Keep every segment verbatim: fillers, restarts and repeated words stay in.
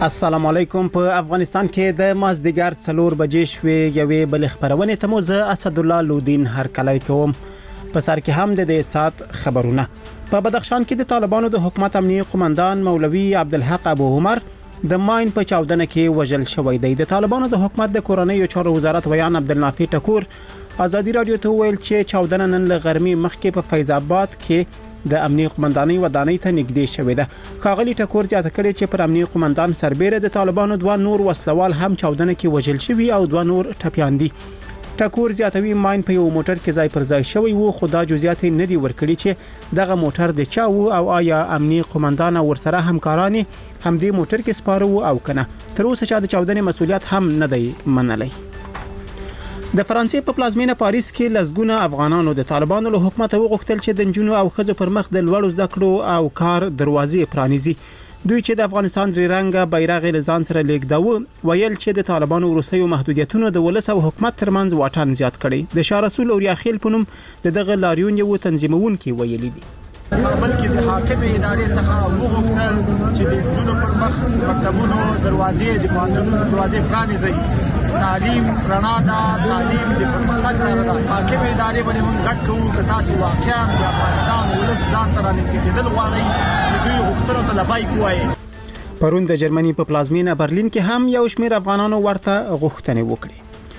السلام علیکم. په افغانستان کې د مازدیګر څلور بجې شوې یوې بل خبرونه ته مو زه اسد الله لودین هر کله کوم. په سر کې هم د دې سات خبرونه. په بدخشان کې د طالبانو د حکومت امنیتي قومندان مولوي عبدالحق ابو عمر د ماین په چاودنه کې وژل شوی دی. د طالبانو د حکومت د کورنۍ چارو وزارت ویان عبدالنافع ټکور ازادي رادیو ته ویل چې چاودنه نن له غرمې مخکې په فیض آباد کې د امنیتي قومندانۍ ودانۍ ته نږدې شوې ده. کاغلی ټکور زیاته کړي چې پر امنیتي قومندان سربېره د طالبانو دوه نور وسلوال هم چاودنه کې وژل شوی او دوه نور ټپيان دي. ټکور زیاتوي ماین په یو موټر کې ځای پر ځای شوی وو، خو دا جزئیات نه دي ورکړي چې دغه موټر د چا وو او آیا امنیتي قومندان ورسره همکارانی هم دې موټر کې سپاره وو او کنه. تر اوسه چې د چاودنې مسولیت هم نه دی منلی. د فرانسې په پلازمینه پاریس کې لزګونه افغانانو د طالبانو له حکومت وغوښتل چې د جنونو او خځو پر مخ د لوړو زده کړو او کار دروازې پرانیزي. دوی چې د افغانستان درې رنګه بیرغ له ځان سره لیږداوه، ویل چې د طالبانو روسیو محدودیتونو د ولس او حکومت ترمنځ واټن زیات کړي. د شاه رسول اوریا خیل په نوم د دغه لاریون یو تنظیمونکي ویلي دي. بلکې د حاکم ادارې څخه وغوښتل چې د جنونو پر مخ مکتبونو دروازې د پوهنتونونو دروازې پرانیزي. تعلیم رڼا ده، تعلیم د پرمختګ لاره ده. حاکم ادارې باندې موږ غږ کوو چې تاسو واقعا د افغانستان ولس ځان ته رانږدې کېدل غواړئ، د دوی غوښتنو ته لبیک ووایئ. پرون د جرمني په پلازمینه برلین کې هم یو شمېر افغانانو ورته غوښتنې وکړې.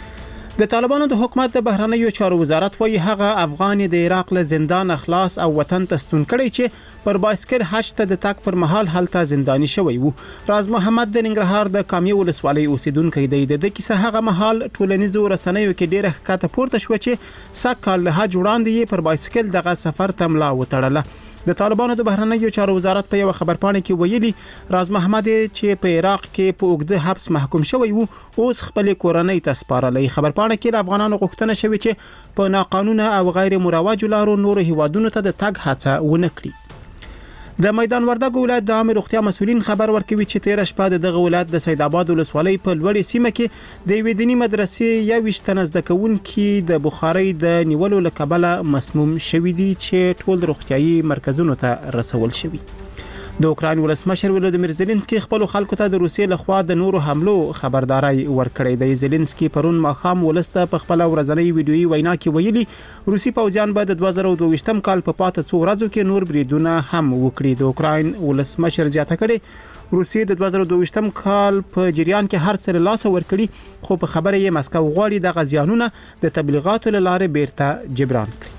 د طالبانو د حکومت د بهرنیو چارو وزارت وايي هغه افغان د عراق له زندان اخلاص او وطن ته ستون کړي چې پر بایسکل حج ته د تک پر مهال هلته زنداني شوی وو. راز محمد د ننګرهار د کامی ولسوالۍ اوسیدونکو دی. د کیسه هغه مهال ټولنیزو رسنیو کې ډیره ښکته پورته شو چې سکهال له حج وړاندې پر بایسکل دغه سفر ته ملا وتړله. د طالبانو د بهرنیو چارو وزارت په یو خبرپاڼه کې ویلي راز محمد چې په عراق کې په اوږده حبس محکوم شوی وو، اوس خپل کورنۍ ته سپارلې. خبرپاڼه کې افغانانو غوښتنه شوې چې په ناقانونه او غیر مروج لارو نور هیوادونو ته د تګ هڅه ونه کړي. د میدان وردګ ولایت د عامه روغتیا مسولین خبر ورکوي چې تیر شپه دغه ولایت د سید آباد ولسوالۍ په لوړې سیمه کې د یوې دیني مدرسې یو شتنه زده کوونکي د بخارۍ د نیولو له کبله مسموم شوي دي چې ټول روغتیايي مرکزونو ته رسول شوي. د اوکراین ولسمشر ولودیمیر زيلنسکي خپل خلکو ته د روسیې لخوا د نورو حملو خبرداري ورکړې ده. زيلنسکي پرون ماخام ولسته په خپل ورځنی ویډیويي وینا کې ویلي روسي پوځیان به د دوه زره دوه ویشتم کال په پاته څو ورځو کې نور بریدونه هم وکړي. د اوکراین ولسمشر زیاته کړي روسي د دوه زره دوه ویشتم کال په جریان کې هر څه لاس ورکړي، خو په خبره یې مسکو غواړي د غزيانونو د تبلیغاتو لاره بیرته جبران کړي.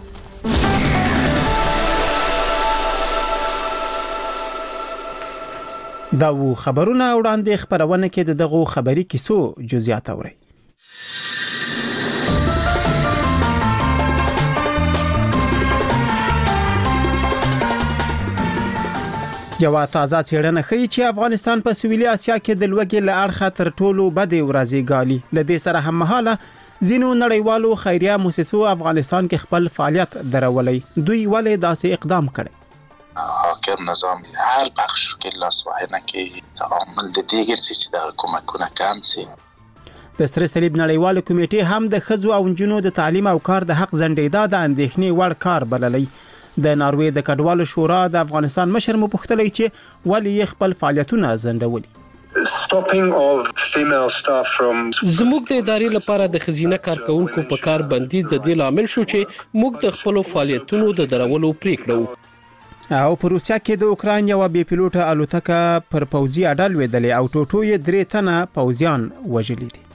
دا و خبرونه وړاندې خبرونه کې د دغه خبري کیسو جزئیات اوري. یو تازه څېړنه ښیي چې افغانستان په سویلي اسیا کې د لوږې له اړخه تر ټولو بدې ورځې ګالي. له دې سره هم مهاله ځینو نړیوالو خیریه مؤسسو افغانستان کې خپل فعالیت درولي. دوی ولې داسې اقدام کړي؟ حاکم نظام هر بخش کې لاس وهنه کې عامل د دې ګرځي چې د حکومتونه کم سي. د ستر صلیب نړیوال کمیټې هم د خزو او نجونو د تعلیم او کار د حق زندیدا د اندېښنې وړ کار بللی. د ناروې د کډوالو شورا د افغانستان مشر مو پوښتلی چې ولې خپل فعالیتونه ځنډولي. زموږ د ادارې لپاره د خزینه کارکونکو په کار بندیز د دې لامل شو چې موږ د خپل فعالیتونو د درولو پریکړه وکړو. او په روسیا کې د اوکراین یو بې پیلوټه الوتکه پر پوځي اډه لوېدلې او ټوټو یې درې تنه پوځیان وژلي دي.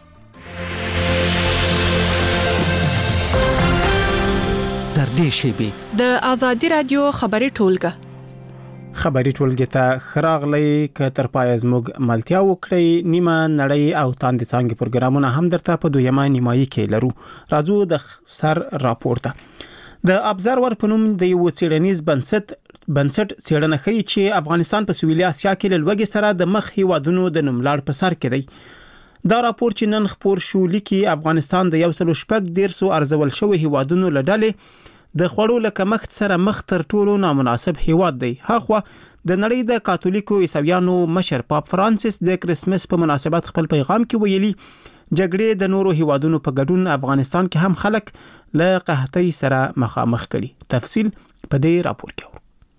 تر دې شیبې د ازادي رادیو خبري ټولګه خبري ټولګه ته خراغلی ک تر پای زموږ ملتیا وکړي. نیمه نړۍ او تاند څنګه پروګرامونه هم درته په دویمه نیمایي کې لرو. راځو د سر راپورته. د ابزرور په نوم د یو څېړنیز بنسټ بنسټ څېړنه ښیي چې افغانستان په سویلي اسیا کې له لوږې سره د مخ هیوادونو د نوملړ په سر کې دی. دا راپور چې نن خپور شو لیکي افغانستان د یو سل شپږ دیرسو ارزول شوی هیوادونو له ډلې د خوړو له کمښت سره مخ تر ټولو نامناسب هیواد دی. هغه د نړۍ د کاتولیکو عیسویانو مشر پاپ فرانسیس د کریسمس په مناسبت خپل پیغام کې ویلي جګړې د نورو هیوادونو په ګډون افغانستان کې هم خلک له قحطۍ سره مخامخ کړي. تفصیل په دې راپور کې.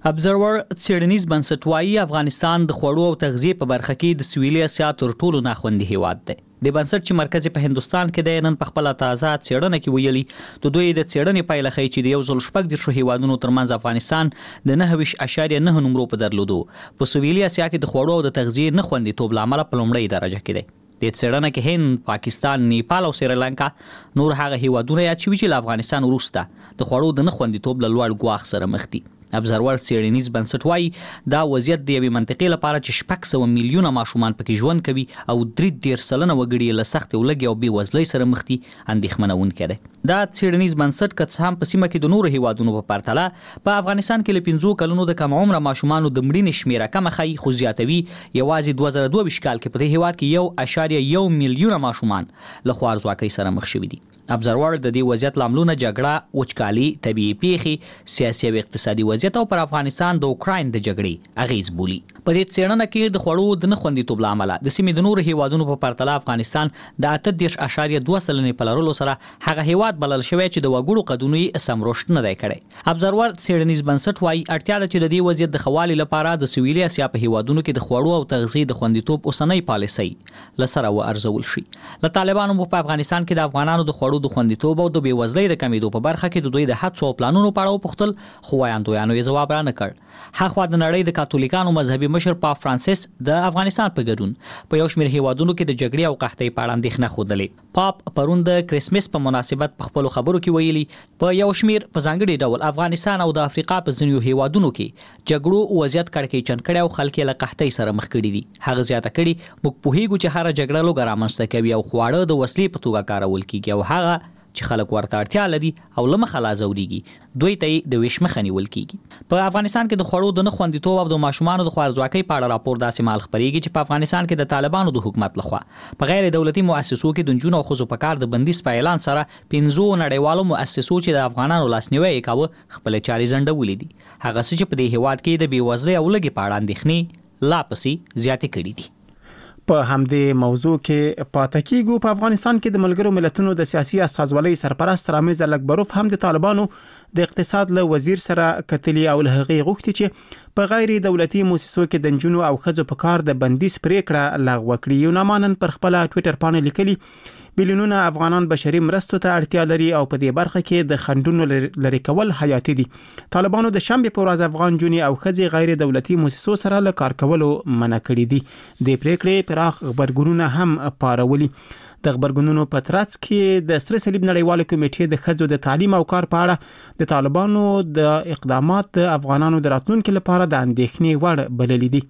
ابزرور څېړنیز بنسټ وايي افغانستان د خوړو او تغذیې په برخه کې د سویلي اسیا تر ټولو ناخوندي هیواد دی. د بنسټ چې مرکز په هندستان کې دی نن په خپل تازه څېړنه کې ویلي د دوی د څېړنې پایله ښیي چې د یو ځل شپږ دېرشو هیوادونو ترمنځ افغانستان د نهه ویشت اعشاریه نه نمرو په درلودو په سویلي اسیا کې د خوړو او د تغذیې نه خوندیتوب له امله په لومړۍ درجه کې دی. د څېړنه کې هند، پاکستان، نیپال او سریلانکا نور هغه هیوادونه یاد شوي چې له افغانستان وروسته د خوړو د نه خوندیتوب له لوړ ګواښ سره مخ دي. ابزرور څېړنیز بنسټ وايي دا وضعیت د یوې منطقې لپاره چې شپږ سوه میلیونه ماشومان پکې ژوند کوي او درې دېرش سلنه وګړي له سختې ولږې او بې وزلۍ سره مخ دي اندېښمنونکی دی. دا څېړنیز بنسټ که څه هم په سیمه کې د نورو هیوادونو په پرتله په افغانستان کې له پنځو کلونو د کم عمره ماشومانو د مړینې شمیره کمه ښیي، خو زیاتوي یوازې دوه زره دوه ویشت کال کې په دې هیواد کې یو اعشاریه یو میلیونه ماشومان له خوارځواکۍ سره مخ شوي دي. ابزرور د دې وضعیت لاملونه جګړه، وچکالي، طبیعي پیښې، سیاسي او اقتصادي وضعیت او پر افغانستان د اوکراین د جګړې اغیز بولي. په دې څېړنه کې د خوړو د نه خوندیتوب له امله د سیمې د نورو هیوادونو په پرتله افغانستان د اته دېرش اعشاریه دوه سلنې په لرلو سره هغه هیواد بلل شوی چې د وګړو قدونو یې سم رشد نه دی کړی. ابزرور څېړنیز بنسټ وايي اړتیا ده چې د دې وضعیت د ښه والي لپاره د سویلي اسیا په هیوادونو کې د خوړو او تغذیې د خوندیتوب اوسنۍ پالیسۍ له سره وارزول شي. له طالبانو په افغانستان کې د افغانانو د خوړو د خوندیتوب او د بې وزلۍ د کمیدو په برخه کې د دوی د هڅو او پلانونو په اړه وپوښتل، خو ویاندویانو یې ځواب را نه کړ. هاخوا د نړۍ د کاتولیکانو مذهبي مشر پاپ فرانسیس د افغانستان په ګډون په یو شمېر هیوادونو کې د جګړې او قحطۍ په اړه اندېښنه ښودلې. پاپ پرون د کرسمس په مناسبت په خپلو خبرو کې ویلي په یو شمېر په ځانګړي ډول افغانستان او د افریقا په ځینو هیوادونو کې جګړو وضعیت کړکېچن کړی او خلک یې له قحطۍ سره مخ کړي دي. هغه زیاته کړي موږ پوهیږو چې هره جګړه لوږه رامنځته کوي او خواړه د وسلې په توګه کارول کیږي او هغه چې خلک ورته اړتیا لري او له مخه لا ځورېږي دوی ته یې د ویش مخه نیول کیږي. په افغانستان کې د خوړو د نه خوندیتوب او د ماشومانو د خوارځواکۍ په اړه راپور داسې مهال خپرېږي چې په افغانستان کې د طالبانو د حکومت لخوا په غیر دولتي مؤسسو کې د نجونو او ښځو په کار د بندیز په اعلان سره پنځو نړیوالو مؤسسو چې د افغانانو لاسنیوی یې کاوه خپلې چارې ځنډولې دي. هغه څه چې په دې هیواد کې د بېوزلۍ او لږې په اړه اندېښنې لا پسې زیاتې کړي دي. په همدې موضوع کې پاتې کیږو. په افغانستان کې د ملګرو ملتونو د سیاسي استازولۍ سرپرست رامز الکبروف هم د طالبانو د اقتصاد له وزیر سره کتلي او له هغې غوښتي چې په غیر دولتي مؤسسو کې د نجونو او ښځو په کار د بندیز پریکړه لغوه کړي. یو نامانن پر خپل ټویټر باندې لیکلي بیلیونونه افغانان بشري مرستو ته اړتیا لري او په دې برخه کې د خنډونو لري کول حیاتي دي. طالبانو د شنبه په ورځ افغان جونې او ښځې غیر دولتي مؤسسو سره له کار کولو منع کړي دي. د پریکړې پراخ خبرګونونه هم پارولي. د خبرګونونو په ترڅ کې د سره صلیب نړیواله کمیټې د ښځو د تعلیم او کار په اړه د طالبانو د اقدامات د افغانانو د راتلونکو لپاره د اندېښنې وړ بللي دي.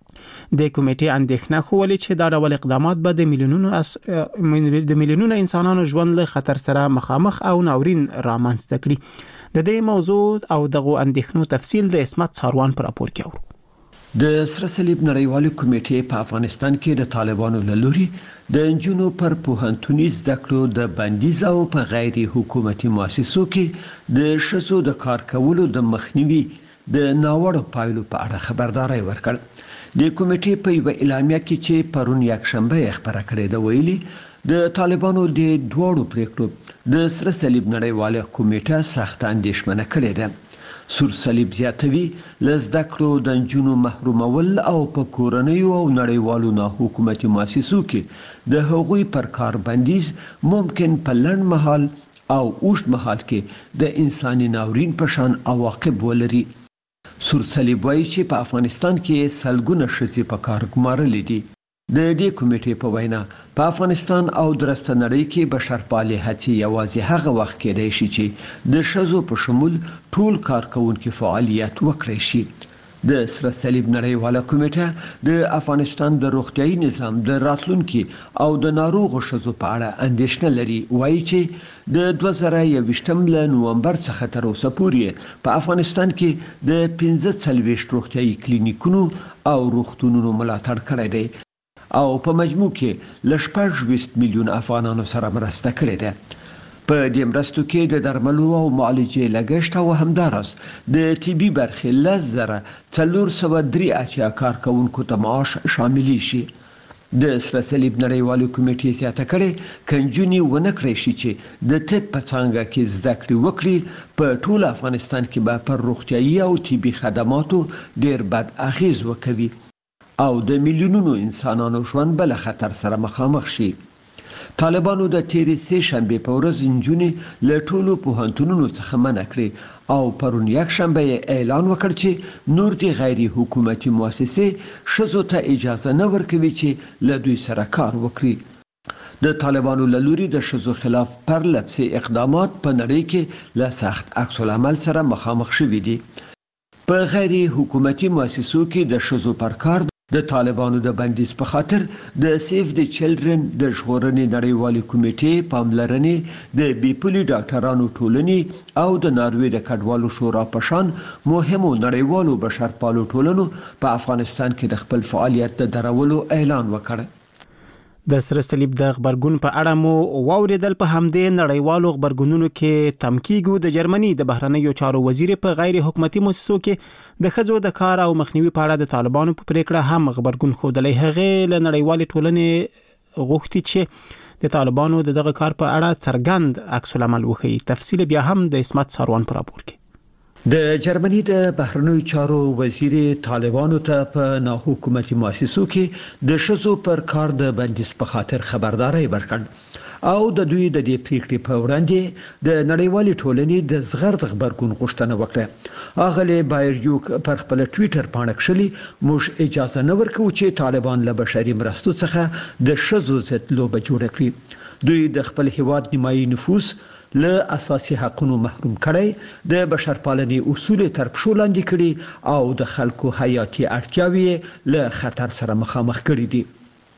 د کمیټې اندېښنه خوولې چې دا ډول اقدامات به د میلیونونو اس... د میلیونونو انسانانو ژوند له خطر سره مخامخ او ناورین رامنځته کړي. د دې موضوع او دغه اندېښنو تفصیل د اسمت څاروان پر راپور کې اورو. د سره صلیب نړیوالې کمیټې په افغانستان کې د طالبانو له لوري د نجونو پر پوهنتوني زده کړو د بندیز او په غیر حکومتي مؤسسو کې د ښځو د کار کولو د مخنیوي د ناوړه پایلو په اړه خبرداري ورکړ. د کمیټې په یو اعلامیه کې چې پرون یکشنبه خبره کړې ده ویلي د طالبانو د دوړو پریکړو د سره صلیب نړیواله کمیټه سخت اندېښمنه کړې ده. سور صلیب زیاتوي لزده کړو د نجونو محرومول او په کورنیو او نړیوالو نه حکومتي مؤسسو کې د هغوی پر کار بندیز ممکن په لنډ مهال او اوږد مهال کې د انساني ناورین په شان عواقب ولري. سور صلیب وایي چې په افغانستان کې سلګونه ښځې په کار ګمارلې دي. د دې کمیټې په وینا په افغانستان او درسته نړۍ کې بشرپالې هڅې یوازې هغه وخت کېدای شي چې د ښځو په شمول ټول کارکونکي فعالیت وکړي شي. د سره صلیب نړیواله کمیټه د افغانستان د روغتیايي نظام د راتلونکي او د ناروغو ښځو په اړه اندېښنه لري. وایي چې د دوه زره یوویشتم له نومبر څخه تر اوسه پورې په افغانستان کې د پنځه څلوېښت روغتیايي کلینیکونو او روغتونونو ملاتړ کړی دی او په مجموع کې له شپږ ویشت میلیون افغانانو سره مرسته کړې ده. په دې مرستو کې د درملو او معالجې لګښت او همداراز د طبي برخې لس زره څلور سوه درې اتیا کارکوونکو ته معاش شاملې شي. د سره صلیب نړیوالو کمیټې زیاته کړې کنجونی ونه کړی شي چې د طب په څانګه کې زده کړې وکړي په ټول افغانستان کې به پر روغتیايي او طبي خدماتو ډیر بد اغیز وکړي او د میلیونونو انسانانو ژوند بل خطر سره مخامخ شي. طالبانو د تیرې سه شنبه په ورځ نجونې له ټولو پوهنتونونو څخه منع کړې او پرون یک شنبه اعلان وکړ چې نور د غیر حکومتي مؤسسې ښځو ته اجازه نه ورکوي چې له دوی سره کار وکړي. د طالبانو له لوري د ښځو خلاف پرله پسې اقدامات په نړۍ کې له سخت عکس العمل سره مخامخ شوي دي. په غیر حکومتي مؤسسو کې د ښځو پر کار د طالبانو د بندیز په خاطر د سیف د چلډرن د ژغورنې نړیوالې کمیټې پاملرنې د بیپولي ډاکټرانو ټولنې او د ناروې د کډوالو شورا په شان مهمو نړیوالو بشرپالو ټولنو په افغانستان کې د خپل فعالیت د درولو اعلان وکړ. د سره صلیب د خبرګون په اړه مو واوریدل. په همدې نړیوالو خبرګونونو کې تمکیګو د جرمني د بهرنیو چارو وزیر په غیر حکومتي مؤسسو کې د خځو د کار او مخنیوي په اړه د طالبانو په پریکړه هم خبرګون خوده. هغه له نړیوالې ټولنې غوښتي چې د طالبانو دغه کار په اړه څرګند عکس العمل وښيي. تفصیل بیا هم د اسمت ساروان پر راپور کې. د جرمني د بهرنیو چارو وزیر طالبانو ته په ناحکومتي مؤسسو کې د ښځو پر کار د بندیز په خاطر خبرداري ورکړ او د دوی د دې پریکړې په وړاندې د نړیوالې ټولنې د زغرد خبرګون غوښتنه وکړه. اغلی بایریوک پر خپل ټوئیټر باندې کښلي موږ اجازه نه ورکوو چې طالبان له بشري مرستو څخه د ښځو ضد لوبه جوړه کړي. دوی د خپل هیواد نیمایي نفوس له اساسي حقوقو محروم کړي، د بشرپالنې اصول تر پښو لاندې کړي او د خلکو حیاتي اړتیاوې له خطر سره مخامخ کړي دي.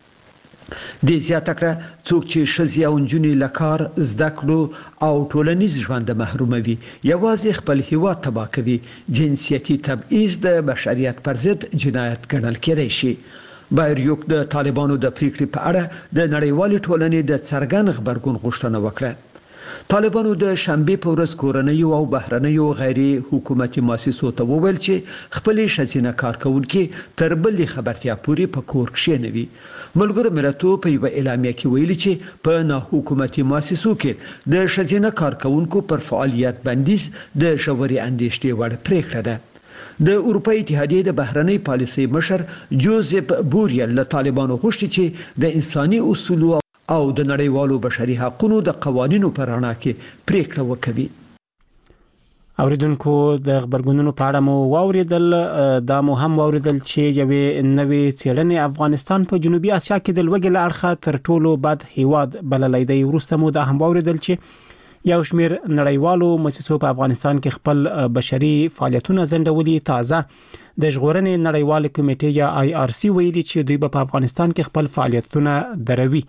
د زیاته کړه څوک چې ښځې او نجونې له کار، زده کړو او ټولنیز ژوند محروموي یوازې خپل هیواد تباه کوي. جنسیتي تبعیض د بشریت پر ضد جنایت ګڼل کېدای شي. بایریوک د طالبانو د پریکړې په اړه د نړیوالې ټولنې د څرګند خبرګون غوښتنه وکړه. طالبانو د شنبه په ورځ کورنیو او بهرنیو غیر حکومتي مؤسسو ته وویل چې خپل ښځینه کارکونکي تر بلې خبرتیا پورې په کور کښېنوي. ملګرو ملتونو په یوه اعلامیه کې ویلي چې په ناحکومتي مؤسسو کې د ښځینه کارکونکو پر فعالیت بندیز د ژورې اندېښنې وړ پریکړه ده. د اروپای اتحادیې د بهرنۍ پالیسۍ مشر جوزف بوریل له طالبانو غوښتي چې د انساني اصولو او د نړیوالو بشري حقوقو د قوانینو په رڼا کې پریکړه وکړي. اوریدونکو د خبرګونونو په اړه مو واوریدل. دا مو هم واوریدل چې یوې نوې څېړنې افغانستان په جنوبي اسیا کې د لوږې له اړخه تر ټولو بد هیواد بللی دی. وروسته مو دا هم واوریدل چې یو شمېر نړیوالو مؤسسو په افغانستان کې خپل بشري فعالیتونه ځنډولي. تازه د ژغورنې نړیوالې کمیټې یا آی آر سی ویلي چې دوی په افغانستان کې خپل فعالیتونه دروي.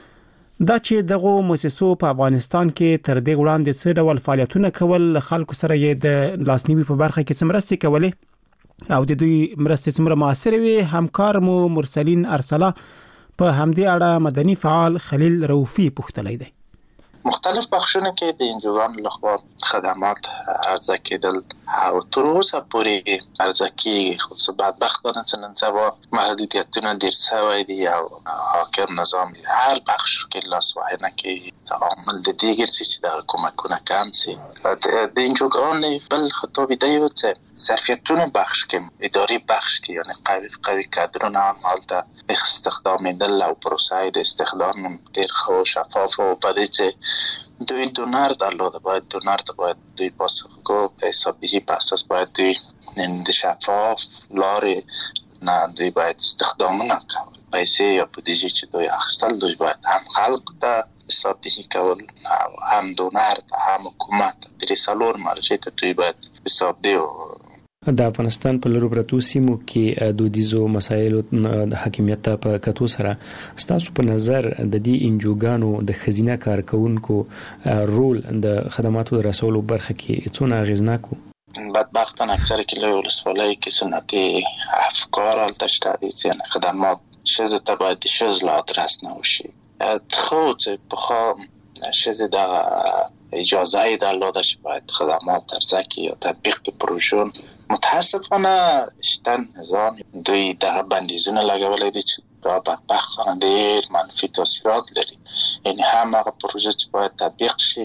دا چې دغه مؤسسو په افغانستان کې تر دې وړاندې څه ډول فعالیتونه کول، خلکو سره یې د لاسنیوي په برخه کې څه مرستې کولې او د دوی مرستې څومره موثرې وي. همکار مو مرسلین ارسلا په همدې اړه مدني فعال خلیل روفي پوښتلی دی. مختلف بخشونه کې د انجوګانو لخوا خدمات عرضه کېدل او تر اوسه پورې عرضه کېږي، خو څه بدبختانه چې نن سبا محدودیتونه ډېر شوی دي او حاکم نظام هر بخش کې لاس وهنه کوي. عامل د دې ګرځي چې د کومکونه کم شي. د انجوګانو بل خطاب دی چې ظرفیتونو بخش کې اداري بخش کې یعنی قوي قوي کادرونه حالت استخدامیدل او پروسه د استخدام ډېر ښه شفاف او په دې چې دوی دونر درلوده باید دونر ته باید دوی پاسخگو به حسابدهی په اساس باید دوی د شفاف لارې نه دوی باید استخدامونه کول، پیسې یا بودجه چې دوی اخیستل دوی باید هم خلق ته حسابدهی کول او هم دونر ته هم حکومت درې څلور مرجع ته دوی باید حسابدهی. د افغانستان په لرو پرتو سیمو کې دودیزو مسایلو د حاکمیت په کتو سره ستاسو په نظر د دې انجوګانو د خزینه کارکونکو رول د خدماتو د رسولو برخه کې څونه اغیزناک و؟ بدبختانه اکثر کلی ولسوالۍ کې سنتي افکار هلته شته دي چې خدمات ښځو ته باید د ښځو له ادرس نه وشي. خو چې پخوا ښځې دغه اجازه یې درلوده چې باید خدمات عرضه کړي یا تطبیق د پروژو متاسفانه شتن نظام دوی دغه بندیزونه لګولې دي چې دا بدبختانه ډېر منفي تاثیرات لري. یعنی هم هغه پروژه چې باید تطبیق شي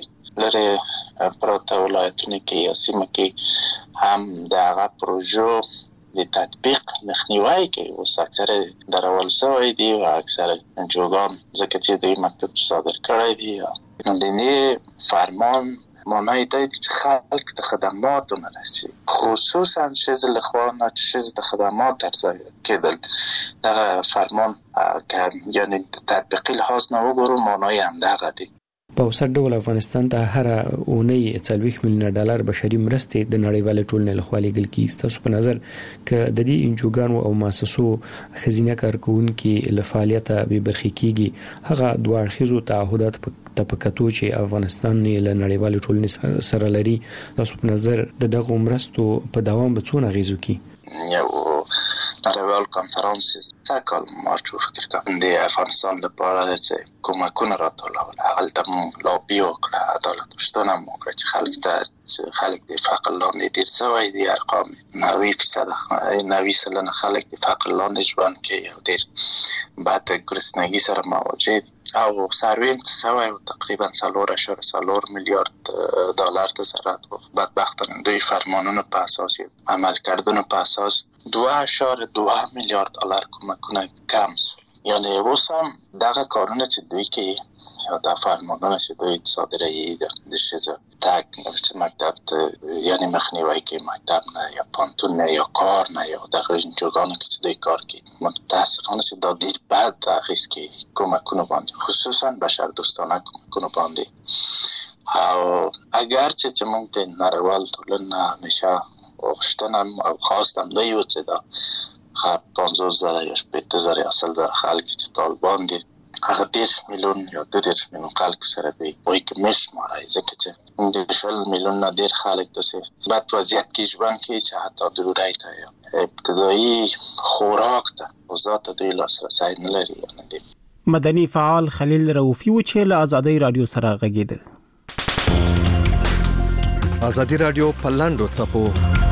لري پراته ولایتونه کې یا سیمه کې هم دغه پروژه د تطبیق مخنیوي کوي. اوس اکثره درول شوی دي او اکثره انجوګان ځکه چې د مکتب صادر کړی دي نو د نه فرمان معنی دی چې خلک د خدمات ونرسي، خصوصا شیز لخوانه چې شیز د خدمات ارزای کېدل دغه فرمان که یعنی تطبیقی لحاظ نه وګورو معنی هم دغه دی. په اوسط ډول افغانستان ته هر اونۍ څلوېښت میلیونه ډالر بشري مرستې د نړیوالې ټولنې لخوا لیږل کېږي. ستاسو په نظر که د دې انجوګانو او مؤسسو ښځینه کارکوونکي له فعالیته بې برخې کېږي، هغه دوه اړخیزو تعهدات ته په کتو چې افغانستان یې له نړیوالې ټولنې سره لري، تاسو په نظر د دغو مرستو په دوام به څونه اغېز وکړي؟ یو نړیوال کنفرانس څه کال مارچ فکر کوم د افغانستان لپاره چې کومکونه راټولول، هغه ته مونږ لابي وکړه، عدالت غوښتنه مو وکړه چې خلک ته خلک د فقر لاندې ډېر شوی دي، ارقام نوي فیصد نوي سلنه خلک د فقر لاندې ژوند کوي او ډېر بد ګرسنګي سره مواجه دي او سرویم څه شوی تقریبا څلور اعشاریه څلور میلیارد ډالر ته ضرورت و. بدبختانه دوی فرمانونو په اساس عمل کردن په اساس دوه اعشاریه دوه میلیارد دلار کمکونه کم شد. یعنی اوس هم دغه کارونه چې دوی کوي یا د فرمانونه چې دوی صادروي د شیزه تک چې مکتب ته یعنی مخنیوي کوي مکتب نه یا پانتون نه یا کار نه یا دغه انجوګانو کې چې دوی کار کوي، متاسفانه چې دا ډېر بد اغېز کوي کومکونه باندې، خصوصا بشر دوستانه کومکونه باندې. او اگر چې چې موږ د نړیوال ټولنه همیشه غوښتنه او خواستم دا یو چې دا پنځوس زره یا شپېته زره یا سل زره خلک چې طالبان دي هغه دېرش میلیون یا دوه دېرش میلیون خلک سره دی وایي که میشمارئ، ځکه چې د شل میلیون نه ډېر خلک داسې بد وضعیت کې ژوند کوي چې حتی ډوډۍ ته یا ابتدایي خوراک ته اوضاع ته دوی لاسرسی نه لري. یعنې مدني فعال خلیل رؤفي و چې له ازادۍ رادیو سره غږېده. ازادي رادیو په لاندو څپو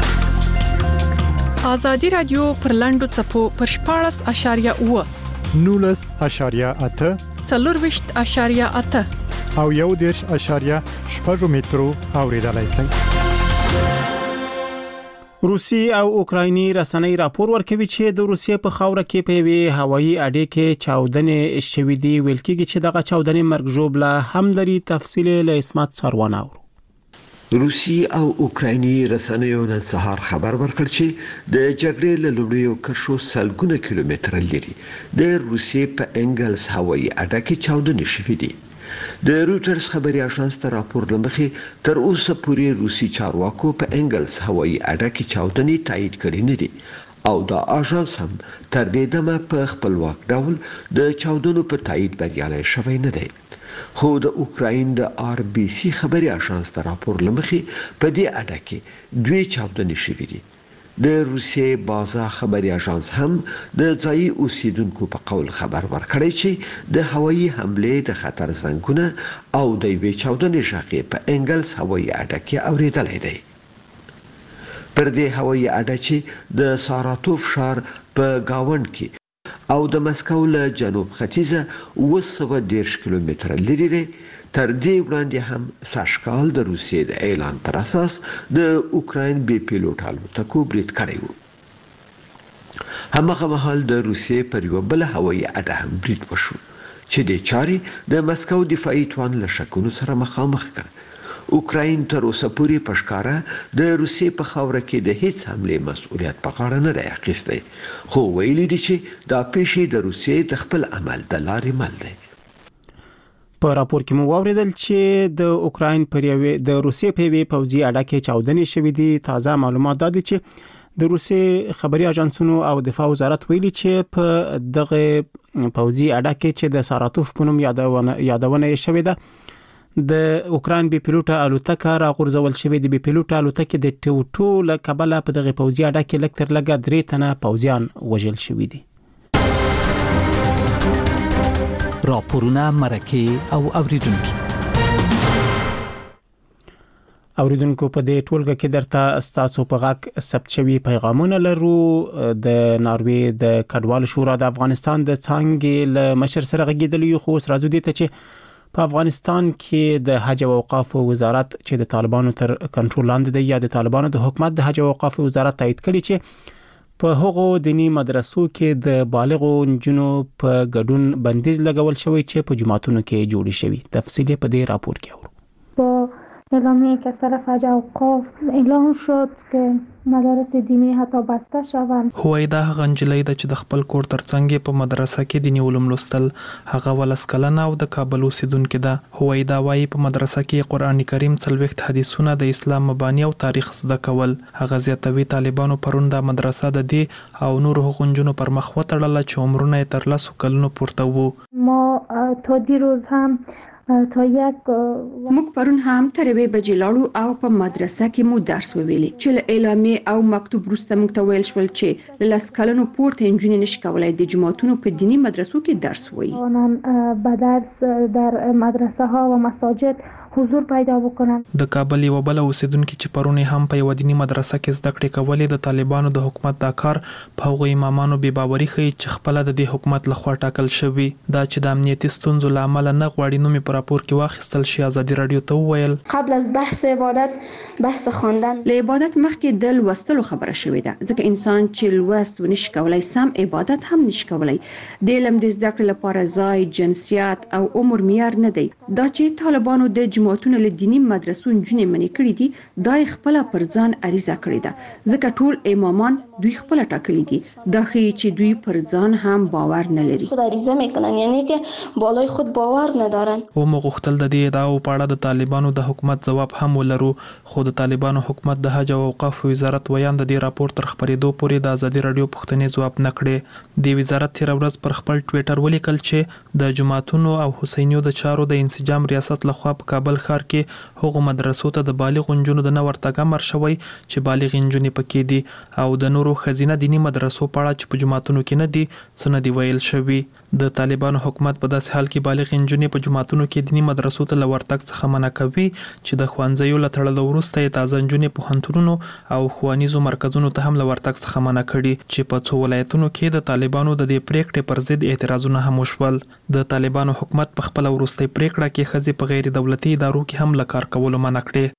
ازادي رادیو پر لاندو څپو پر شپاړس اشاریه اوه نولس اشاریه اته څلورویشت اشاریه اته او یو دېرش اشاریه شپږ مترو اوریدلای شئ. روسي او اوکرایني رسنۍ راپور ورکوي چې د روسیې په خاوره کې په یوې هوایي اډې کې چاودنې شوې دي. ویل کېږي چې دغه چاودنې مرګ ژوبله هم لري. تفصیل له اسمت سروان اورو. روسي او اوکرایني رسنیو نن سهار خبر ورکړ چې د جګړې له لومړیو کرښو سلګونه کیلومتره لري د روسیې په انګلز هوایي اډه کې چاودنې شوې دي. د روټرز خبري اژانس ته راپور لمخې تر اوسه پورې روسي چارواکو په انګلز هوایي اډه کې چاودنې تایید کړې نه دي او دا اژانس هم تر دې دمه په خپلواک ډول د چاودنو په تایید بریالی شوی نه دی. خو د اوکراین د آر بي سي خبري اژانس ته راپور لمخې په دې اډه کې دوی چاودنې شوې دي. د روسیې بازا خبري اژانس هم د ځایي اوسیدونکو په قول خبر ورکړی چې د هوایي حملې د خطر زنګونه او د یوې چاودنې غږ په انګلز هوایي اډه کې اوریدلای دی. پر دې هوایي اډه چې د ساراتوف ښار په گاوند کې او د مسکو له جنوب ختیځه اوه سوه دېرش کیلومتره لرې دی. تر دې وړاندې هم ساشکال د روسیې د اعلان پر اساس د اوکراین بې پیلوټ الوتکو برید کړی و. هماغه مهال د روسیې پر یوه بله هوایي اډه هم برید وشو چې د چارې د مسکو دفاعي توان له شکونو سره مخامخ کړ. اوکراین تر اوسه پورې په ښکاره د روسیې په خاوره کې د هیڅ حملې مسؤلیت په غاړه نه دی اخیستی، خو ویلي دي چې دا پیښې د روسیې د خپل عمل د لارې مل دی. په راپور کې مو واوریدل چې د اوکراین پر یوې د روسیې په یوې پوځي اډه کې چاودنې شوې دي. تازه معلومات دا دي چې د روسیې خبري اژانسونو او دفاع وزارت ویلي چې په دغه پوځي اډه کې چې د ساراتوف په نوم یادونه یادونه شوې ده د اوکراین بي پیلوټه الوتکه راغورځول شوې. د بي پیلوټه الوتکې د ټوټو له کبله په دغه پوځي اډه کې لږ تر لږه درې تنه پوځیان وژل شوي دي. راپورونه مرکه او اوریدونکو. اوریدونکو په دې ټولګه کې درته ستاسو په غاک ثبت شوی پیغامونه لرو. د ناروې د کډوالو شورا د افغانستان د څنګه له مشر سره غږیدلی خو اوس راځو دي ته چې په افغانستان کې د حج او اوقاف وزارت چې د طالبانو تر کنټرول لاندې دی یا د طالبانو د حکومت د حج او اوقاف وزارت تایید کړي چې په هغو دینی مدرسو کې د بالغو نجونو په ګډون بندیز لګول شوی چې په جماعتونو کې جوړی شوی. تفصیل په دې راپور کې اورو. اعلامیه که از طرف حج اوقاف اعلام شد که مدارس دینی حتی بسته شوند. هویدا هغه نجلۍ د چې د خپل کور ترڅنګ په مدرسه کې دینی علوم لوستل هغه ولس کلنه او د کابل اوسیدونکو ده. هویدا وايي په مدرسه کې قران کریم څلويخت حدیثونه د اسلام مبانی او تاریخ زده کول. هغه زیاتوي طالبانو پرون د مدرسه د دی او نور حقوقونو پر مخ وتړل چې عمرونه تر لاسو کلونو پورته وو. ما تا دیروز هم تا یک موږ پرون هم تر یوې بجې لاړو او په مدرسه کې مو درس وویلي چې له اعلامیې او مکتوب وروسته موږ ته ویل شول چې له لس کلونو پورته نجونې نشي کولی د جماعتونو په دینی مدرسو کې درس ووایي. آنان به درس در مدرسه ها و مساجد حضور پیدا وکنن. د کابل یو بل اوسیدونکو چې پرون هم په یو دینی مدرسه کې زده کړې کولې د طالبانو د حکومت دا کار په هغو امامانو بې باوري ښیي چې خپل د دې حکومت لخوا ټاکل شوی دا چې د امنیتي ستونزو له امله نه غواړي نو په راپور کې واخیستل شي. ازادي رادیو ته وویل قبل از بحث عبادت بحث خواندن له عبادت مخکې د لوستلو خبره شوې ده ځکه انسان چې لوست ونشي کولای سم عبادت هم نشي کولای. د علم د زده کړې لپاره ځای جنسیت او عمر معیار نه دی. دا چې طالبانو د جماعتونو له دینی مدرسو نجونې منې کړې دي دا خپل پر ځان عریضه کړې ده ځکه ټول امامان دوی خپل ټاکلي دي. دا ښیي چې دوی پر ځان هم باور نه لري. خود عریضه میکنن یعنی که بالای خود باور ندارن. او مغختل د دې ادعاو په اړه د طالبانو د حکومت جواب هم ولرو خو د طالبانو حکومت د حج او اوقاف وزارت ویان د دې راپور تر خبرېدو پورې د ازادي رادیو پوښتنې جواب نه کړي. د وزارت تیر ورځ پر خپل ټوئیټر ولیکل چې د جماعتونو او حسینیو د چارو د انسجام ریاست لخوا په کابل ښار کې هغو مدرسو ته د بالغ نجونو د نه ورتګ امر شوی چې بالغ نجونې پکې دي او د نورو ښځینه دیني مدرسو په اړه چې په جماعتونو کې نه دي څه نه دي ویل شوي. د طالبانو حکومت په داسې حال کې بالغ نجونې په جماعتونو کې دیني مدرسو ته له ورتګ څخه منع کوي چې د ښوونځیو له تړلو وروسته یې تازه نجونې پوهنتونونو او ښوونیزو مرکزونو ته هم له ورتګ څخه منع کړي چې په څو ولایتونو کې د طالبانو د دې پریکړې پر ضد اعتراضونه هم وشول. د طالبانو حکومت په خپل وروستۍ پریکړه کې ښځې په غیر دولتي ادارو کې هم له کار کولو منع کړي.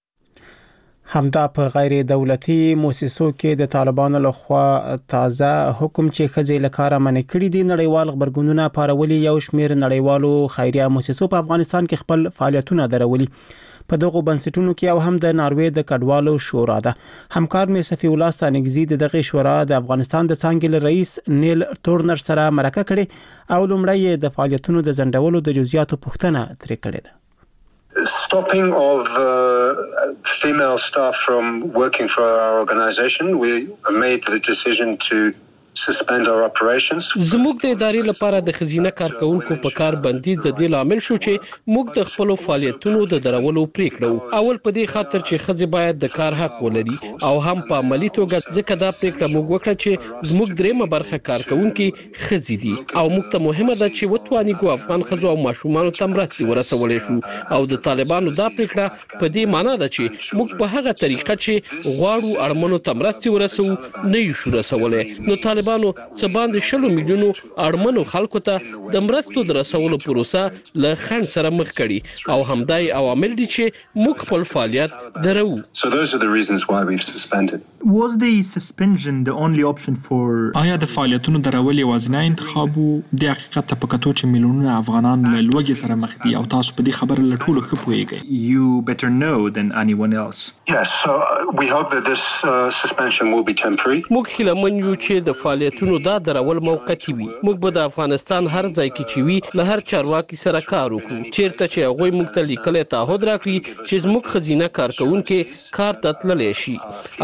همدا په غیر دولتي مؤسسو کې د طالبانو لخوا تازه حکم چې ښځې له کاره منع کړي دي. نړیوال خبرګونونه پارولي یو شمېر نړیوالو خیریه مؤسسو په افغانستان کې خپل فعالیتونه درولي. په دغه بنسټونو کې او هم د ناروې د کډوالو شورا ده. همکار مې صفی الله ستانګزی د دغه شورا د افغانستان د څنګه رئیس نیل تورنر سره مرکه کړې او لومړی د فعالیتونو د ځنډولو د جزئیاتو پوښتنه ترې کړې ده. Stopping of uh, female staff from working for our organization, we made the decision to suspend our operations. زموږ د ادارې لپاره د خزینه کارکونکو په کار بندیز د دې لامل شو چې موږ د خپل فعالیتونو د درولو پریکړه اول په دې خاطر چې خزې باید د کار حق ولري او هم په عملی توګه ځکه دا پریکړه موږ وکړه چې زموږ درېمه برخه کارکونکو خزې دي او موږ ته مهمه ده چې وتواني ګو افغان خزو او ماشومان ته مرستي ورسولې شو او د طالبانو دا پریکړه په دې معنی ده چې موږ په هغه طریقه چې غواړو اړمنو ته مرستي ورسو نه یو شو رسولې. نو طالبانو څه باندې شلو میلیونو اړمنو خلکو ته د مرستو د رسولو پروسه له خنډ سره مخ کړي او همدای عوامل دي چې موږ خپل فعالیت درو. So those are the reasons why we've suspended. Was the suspension the only option for آیا د فعالیتونو درول یوازینی انتخاب وو؟ د حقیقت ته په کتو چې میلیونونه افغانان له لوږې سره مخ دي او تاسو په دې خبره له ټولو ښه پوهیږئ. You better know than anyone else. Yes, so uh, we hope that this uh, suspension will be temporary. موږ هیله من یو چې د فعالیتونو دا درول موقتی وي. موږ به د افغانستان هر ځای کې چې وي له هر چارواکي سره کار وکړو چیرته چې هغوی موږ ته لیکلي تعهد راکړي چې زموږ خزینه کارکونکو کار ته تللی شي او اړمنو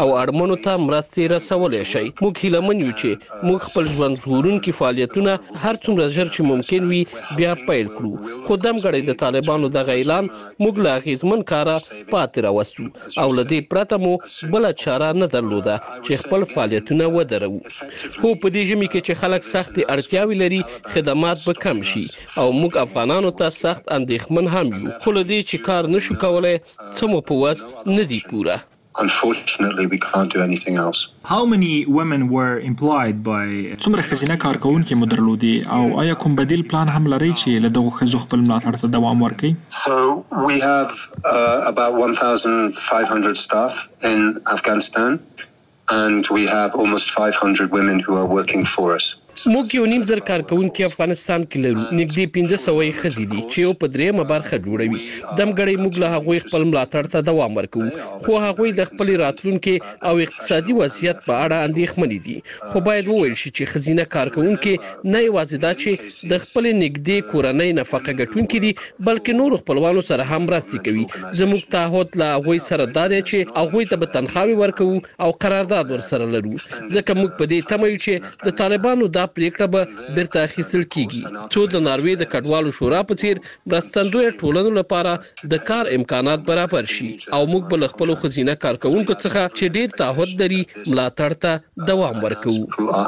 افغانانو ته مرستې رسولای شي. موږ هیله من یو چې موږ خپل ژوند ژغورونکي فعالیتونه هر څومره ژر چې ممکن وي بیا پیل کړو. خو دمګړی د طالبانو دغه اعلان موږ له اغیزمن کاره پاتې راوستو او له دې پرته مو بله چاره نه درلوده چې خپل فعالیتونه ودرو. خو په دې ژمي کې چې خلک سختې اړتیاوې لري خدمات به کم شي او موږ افغانانو ته سخت اندېښمن هم یو. خو له دې چې کار نشو کولای څه مو په وس نه دي پوره. Unfortunately, we can't do anything else. How many women were employed by څومره ښځینه کارکونکي مو درلودې او آیا کوم بدیل پلان هم لرئ چې له دغو ښځو خپل ملاتړ ته دوام ورکړي؟ So we have uh, about one thousand five hundred staff in Afghanistan and we have almost five hundred women who are working for us. موږ یو نیم زر کارکونکي افغانستان کې لرو. نږدې پنځه سوه یې ښځې دي چې یو په دریمه برخه جوړوي. دمګړی موږ له هغوی خپل ملاتړ ته دوام ورکوو خو هغوی د خپل راتلونکي او اقتصادي وضعیت په اړه اندېښمنې دي. خو باید وویل شي چې ښځینه کارکونکي نه یوازې دا چې د خپلې نږدې کورنۍ نفقه ګټونکي دي بلکې نورو خپلوانو سره هم مرستې کوي. زموږ تعهد له هغوی سره دا دی چې هغوی ته به تنخواوې ورکوو او قرارداد ورسره لرو ځکه موږ په دې تمه یو چې د طالبانو دا پریکړه به بیرته اخیستل کیږي څو د ناروې د کډوالو شورا په څیر مرستندویه ټولنو لپاره د کار امکانات برابر شي او موږ به له خپلو ښځینه کارکونکو څخه چې ډیر تعهد لري ملاتړ ته دوام ورکوو.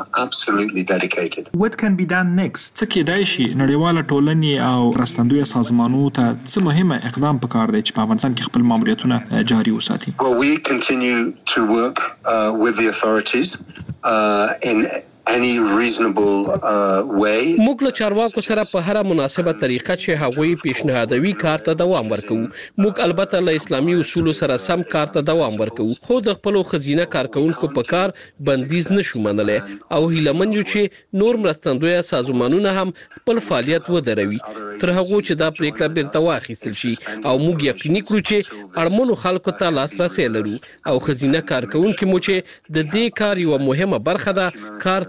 What can be done next? څه کېدای شي نړیواله ټولنې او مرستندویه سازمانونو ته څه مهمه اقدام پکار دی چې په افغانستان کې خپل ماموریتونه جاري وساتي؟ Well, we continue to work uh, with the authorities uh, in any reasonable uh, way. موږ له چارواکو سره په هر مناسبه طریقه چې هغوی پیشنهادوي کار ته دوام ورکوو. موږ البته له اسلامي اصولو سره سم کار ته دوام ورکوو خو د خپل ښځینه کارکونکو په کار بندیز نشو منلای او هیله من یو چې نور مرستندویه سازمانونه هم خپل فعالیت ودروي تر هغه چې دا پریکړه بیرته واخیستل شي او موږ یقیني کړو چې اړمنو خلکو ته لاسرسي لرو او ښځینه کارکونکو مو چې د دې کار یو مهمه برخه ده کار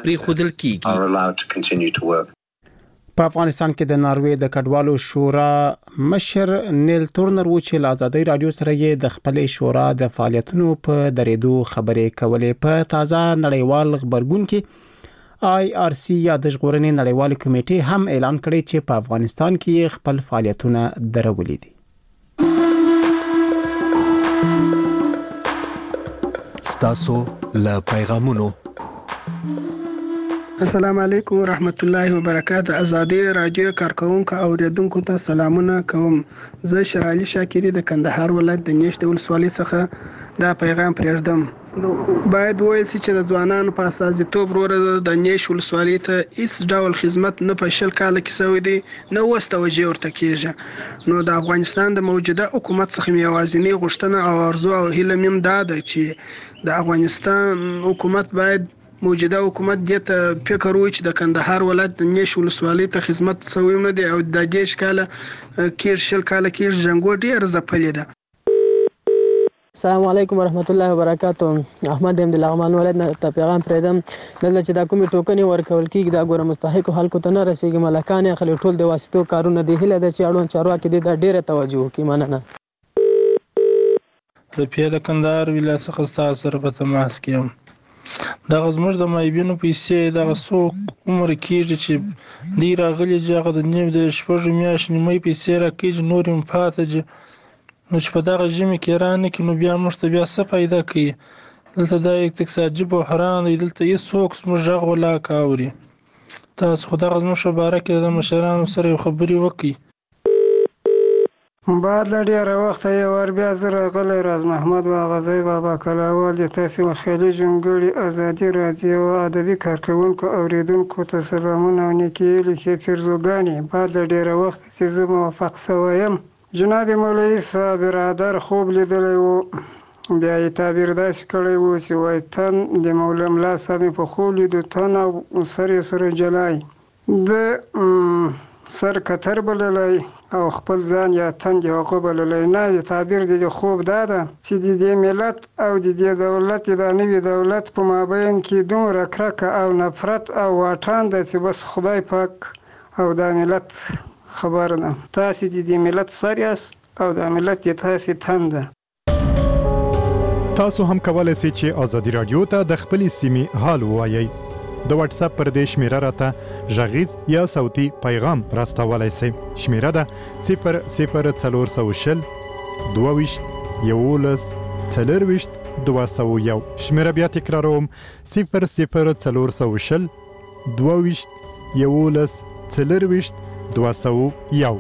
په افغانستان کې د ناروې د کډوالو شورا مشر نیل تورنر و چې له ازادي رادیو سره یې د خپلې شورا د فعالیتونو په درېدو خبرې کولې. په تازه نړیوال خبرګون کې آی آر سی یا د ژغورنې نړیوال کمیټې هم اعلان کړی چې په افغانستان کې خپل فعالیتونه درولې دي. ستاسو له پیغامونو السلام علیکم ورحمت الله وبرکاته. ازادي رادیو کارکونکو او اوریدونکو ته سلامونه کوم. زه شرالي شاکری د کندهار ولایت د نیشت ولسوالۍ څخه دا پیغام پرېږدم. باید وویل شي چې د ځوانانو په استازیتوب وروره د نیش ولسوالۍ ته هیڅ ډول خدمت نه په شل کاله کې شوی دی نه اوس توجه ورته کېږي. نو د افغانستان د موجوده حکومت څخه مې یوازینۍ غوښتنه او ارزو او هیله مې دا ده چې د افغانستان حکومت باید موجوده حکومت دې ته فکر وکړي چې د کندهار ولایت د نیش ولسوالۍ ته خدمت شوی نه دی او د دې کاله کې شل کاله کې جنګو ډیر ځپلې ده. السلام علیکم ورحمت الله وبرکاتہ. احمد احمد لغمان ولایت ته پیغام پرېدم دلته چې دا کومې ټوکنې ورکول کیږي دا ګوره مستحق خلکو ته نه رسیږي ملکان یې خلک ټول د واسطو کارونه دی هله د چاړون چارواکي دي دا ډیره توجه وکړي. مننه. د پیاله کندهار ولایت څخه تاسو سره په تماس کې یم. دا زموږ د مایبینو پیسې دا څو عمر کېږي چې دی راغلي چې هغه د نیم د شپږو میاشتې مې پیسې راکېږي نور هم پاتې دي نو چې په دغه ژمي کې رانه کې نو بیا موږ ته بیا څه پیدا کوي. دلته دا اقتصادي بحران دی دلته هېڅوک زموږ غږ ولاکه اوري. تاسو خو دغه زموږ په باره کې د مشرانو سره یو خبرې وکړئ. بعد له ډېره وخته یو وار بیا زه راغلی راز محمد واغزی بابا کلاوال د تاسې مخالي جمګړي ازادي رادیو او ادبي کارکوونکو اوریدونکو ته سلامونه او نیکې لیکې پیرزوګانې. بعد له ډېره وخته چې زه موفق شوی یم جناب مولوي صاحب برادر خوب لیدلی و بیا یې تعبیر داسې کړی و چې وایي تن د مولا ملا صاحب په خوب لیدو تن او سر یې سره جلای د سر کتر بللی او خپل ځان یا تن د هغه بللی نه د تعبیر د خوب دا ده چې د دې ملت او د دې دولت د نوي دولت په مابین کې دومره کرکه او نفرت او واټن ده چې بس خدای پاک او دا ملت خبر نه. تاسې د دې ملت سر یاست او دا ملت د تاسې تن ده. تاسو هم کولای شئ چې ازادي رادیو ته د خپل سیمې حال ووایئ. د واتس اپ پر دې شمیره راته غږیز یا صوتي پیغام راستولای شئ. شمیره ده صفر صفر څلور سوه شل دوه ویشت یولس څلور ویشت دوه سوه یو. شمیره بیا تکراروم صفر صفر څلور سوه شل دوه ویشت یولس څلور ویشت دوه سوه یو.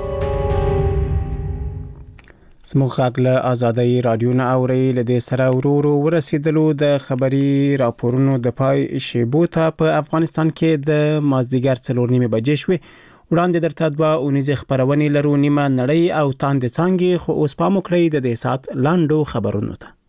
زموږ غږ له آزادۍ رادیو نه اورئ. له دې سره ورو ورو ورسېدلو د خبري راپورونو د پای شیبو ته. په افغانستان کې د مازدیګر څلور نیمې بجې شوې. وړاندې درته دوه اونیزې خبرونې لرو، نیمه نړۍ او تاندې څانګې، خو اوس پام وکړئ د دې ساعت لاندو خبرونو ته.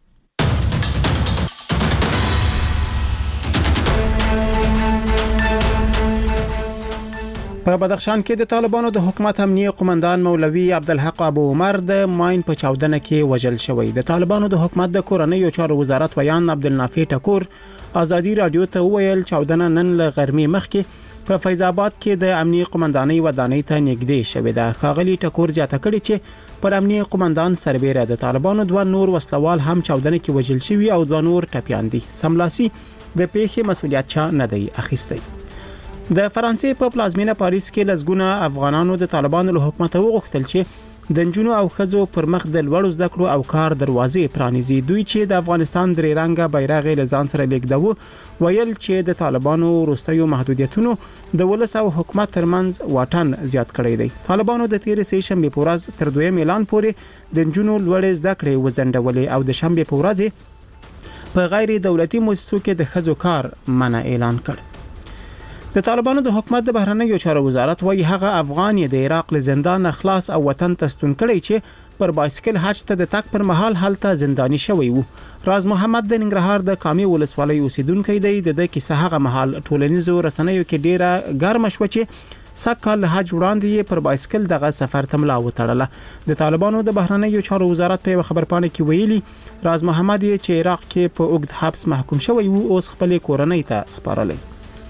په بدخشان کې د طالبانو د حکومت امنیه قومندان مولوي عبدالحق ابو عمر د ماین په چاودنه کې وژل شوی. د طالبانو د حکومت د کورنیو چارو وزارت ویان عبدالنافع ټکور ازادي رادیو ته وویل چاودنه نن له غرمې مخکې په فیض آباد کې د امنیه قومندانۍ ودانۍ ته نږدې شوې ده. ښاغلي ټکور زیاته کړې چې پر امنیه قومندان سربېره د طالبانو دوه نور وسلوال هم چاودنه کې وژل شوي او دوه نور ټپیان دي. سملاسي د پیښې مسؤلیت چا نه دی اخیستی. د فرانسې په پلازمینه پاریس کې لزګونه افغانانو د طالبانو له حکومت وغوښتل چې د نجونو او ښځو پر مخ د لوړو زده کړو او کار دروازې پرانیزي. دوی چې د افغانستان درې رنګه بیرغ له ځان سره لیږداوه، ویل چې د طالبانو وروستیو محدودیتونو د ولس او حکومت ترمنځ واټن زیات کړی دی. طالبانو د تیرې سې شنبې په ورځ تر دویم اعلان پورې د نجونو لوړې زده کړې وځنډولې او د شنبې په ورځ په غیر دولتي مؤسسو کې د ښځو کار منع اعلان کړ. د طالبانو د حکومت د بهرنیو چارو وزارت وايي هغه افغان یې د عراق له زندان خلاص او وطن ته ستون کړی چې پر بایسکل حج ته د تک پر مهال هلته زنداني شوی وو. راز محمد د ننګرهار د کامي ولسوالۍ اوسیدونکی دی. د کیسه هغه مهال ټولنیزو رسنیو کې ډیره ګرمه شو چې سکه له حج وړاندې یې پر بایسکل دغه سفر ته ملا وتړله. د طالبانو د بهرنیو چارو وزارت په خبرپاڼه کې ویلي راز محمد یې چې عراق کې په اوږد حبس محکوم شوی وو اوس خپل کورنۍ ته سپارلی.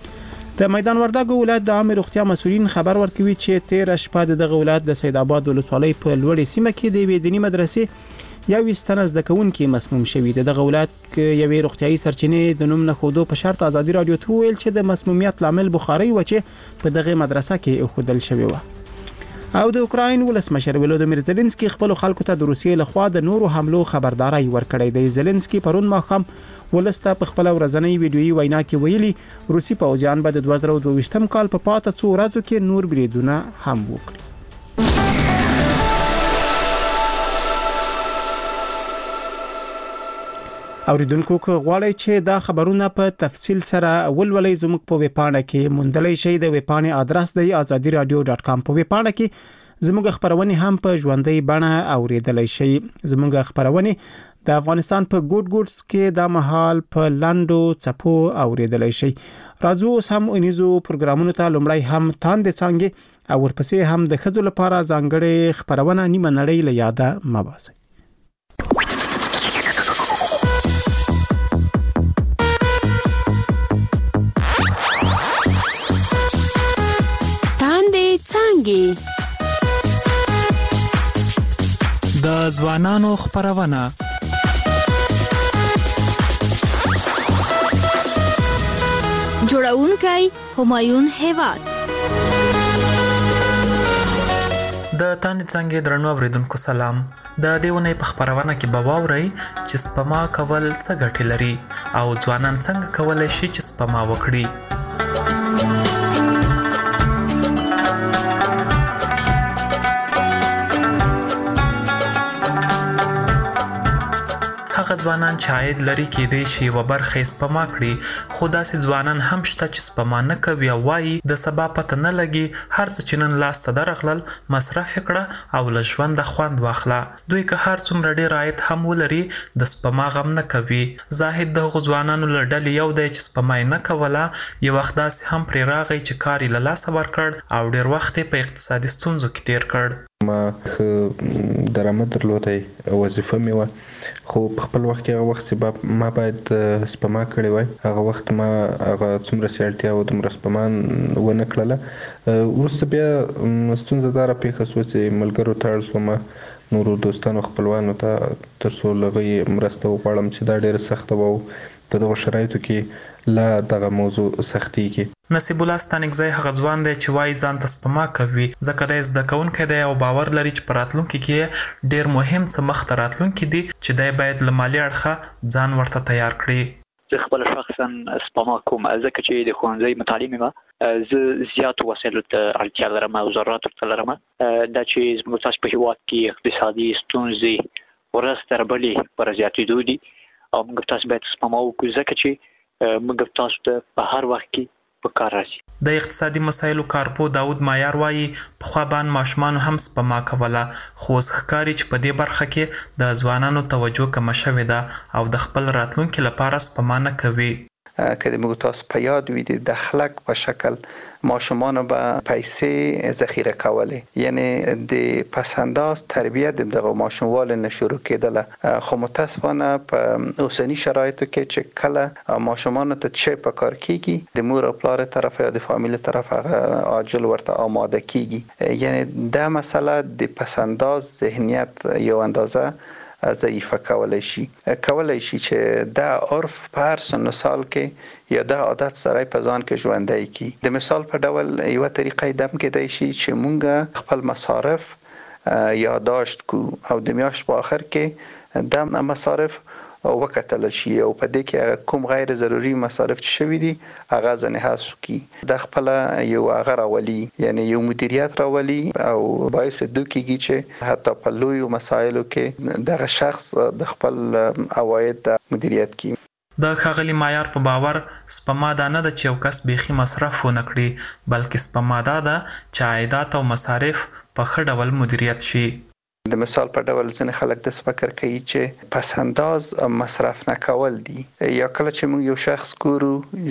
د میدان وردګو ولایت د عامه روغتیا مسؤلین خبر ورکوي چې تیر شپه دغه ولایت د سید آباد ولسوالۍ په لوړې سیمه کې د یوې دیني مدرسې یو وستنه زده کوونکي مسموم شوی. دغه ولایت یوې روغتیايي سرچینې د نوم نه خودو په شرط ازادي رادیو ته ویل چې د مسمومیت لامل بخاري و چې په دغه مدرسه کې خودل شوی و. او د اوکراین ولسمشر ولودمیر زيلنسکي خپل خلکو ته د روسیې لخوا د نورو حملو خبرداري ورکړې ده. زيلنسکي پرون ماښام ولسته په خپل ورځنی ویډیويي وینا کې ویلي روسي پوځیان به د دوه زره دوه ویشتم کال په پاته څو ورځو کې نور بریدونه هم وکړي. اوریدونکو که غواړئ چې دا خبرونه په تفصیل سره ولولئ زموږ په ویبپاڼه کې موندلای شئ. د ویبپاڼې آدرس دی آزادي رادیو ډاټ کام. په ویبپاڼه کې زموږ خبرونه هم په ژوندۍ بڼه اوریدلای شئ. زموږ خبرونه د افغانستان په ګوډ ګوډز کې د مهال په لاندو چپو اوریدلای شئ. راځو سم انیزو پروګرامونو ته لومړی هم تاندې څنګه او ورپسې هم د خځو لپاره ځانګړي خبرونه نیمه نړۍ له یاده مباسي. د ځوانانو خبرونه جوړونکي همایون هیواد د تاندې څنګه درنو اوریدونکو سلام. د دیونه په خبرونه کې به واورئ چې سپما کول څه ګټه لري او ځوانان څنګه کولای شي چې سپما وکړي. هغه ځوانان چې عاید لري کېدای شي و برخه سپما کړي، خو داسې ځوانان هم شته چې سپما نه کوي او وایي د سبا پته نه لګي هر څه چې نن لاس ته درغلل مصرف کړه او له ژونده خوند واخله. دوی که هر څومره ډېر عاید هم ولري د سپما غم نه کوي. زاهد د هغو ځوانانو له ډلې یو دی چې سپما یې نه کوله. یو وخت داسې هم پرې راغی چې کار یې له لاسه ورکړ او ډېر وخت یې په اقتصادي ستونزو کې تیر کړ. ما درآمد درلودی، وظیفه مې وه، خو په خپل وخت کې هغه وخت چې ما باید سپما کړې وای، هغه وخت ما هغه څومره چې اړتیا وه دومره سپما ونه کړله. وروسته بیا ستونزه داره پېښه شوه چې ملګرو ته اړ شوم، نورو دوستانو خپلوانو ته ترڅو لغوي مرسته وغواړم چې دا ډېره سخته وه. په دغو شرایطو کې لا دغه موضوع سختیږي. نصیب الله ستانکزی هغه ځوان دی چې وایي ځان ته سپما کوي ځکه دی زده کوونکی دی او باور لري چې په راتلونکي کې ډېر مهم څه مخته راتلونکي دي چې دی باید له مالي اړخه ځان ورته تیار کړي. زه خپل شخصا سپما کوم ځکه چې د ښوونځي متعلم یم. زه زیاتو وسایلو ته اړتیا لرم او ضروراتو ته لرم. دا چې زموږ تاسو په هېواد کې اقتصادي ستونزې ورځ تر بلې پر زیاتېدو دي او موږ تاسو باید سپما وکړو ځکه چې موږ تاسو ته په هر وخت کې په کار راځي. د اقتصادي مسایلو کارپو داود مایار وایي پخوا باندې ماشومان هم سپما کوله خو اوس ښکاري چې په دې برخه کې د ځوانانو توجه کمه شوې ده او د خپل راتلونکي لپاره سپما نه کوي. که د موږ تاسو په یاد وي د دخلک په شکل ماشومان به پیسې ذخیره کولې، یعنی د پسنداز تربیت دغه ماشوموال نه شروع کېدله. خو متاسفانه په اوسنی شرایطو کې چې کله ماشومان ته څه په کار کیږي د مور او پلار طرف یا د فامیل طرف هغه عاجل ورته آماده کیږي، یعنی دا مسله د پسنداز ذهنیت یو اندازه ضعیفه کولای شي کولای شي چې دا عرف په هر سن سال کې یا دا عادت سره په ځان کې ژوندۍ کی. د مثال په ډول یو طریقې دم کېدای شي چې مونږ خپل مصارف یادداشت کو او د میاشت په آخر کې د مصارف وکتل شي او په دې کې کوم غیر ضروري مصارف چې شوي دي هغه ځنه حذف کی. د خپل یو هغه راولي، یعنی یو مدیریت راولي او باعث دوکیږي چې حتی په لوی مسایلو کې دغه شخص د خپل عواید مدیریت کوي. د ښاغلي مایار په باور سپما دا نه ده چې یو کس بیخي مصرف ونه کړي، بلکې سپما دا ده چې عایدات او مصارف په ښه ډول مدیریت شي. د مثال په ډول ځینې خلک د فکر کوي چې پس انداز مصرف نه کول دي، یا کله چې موږ یو شخص ګورو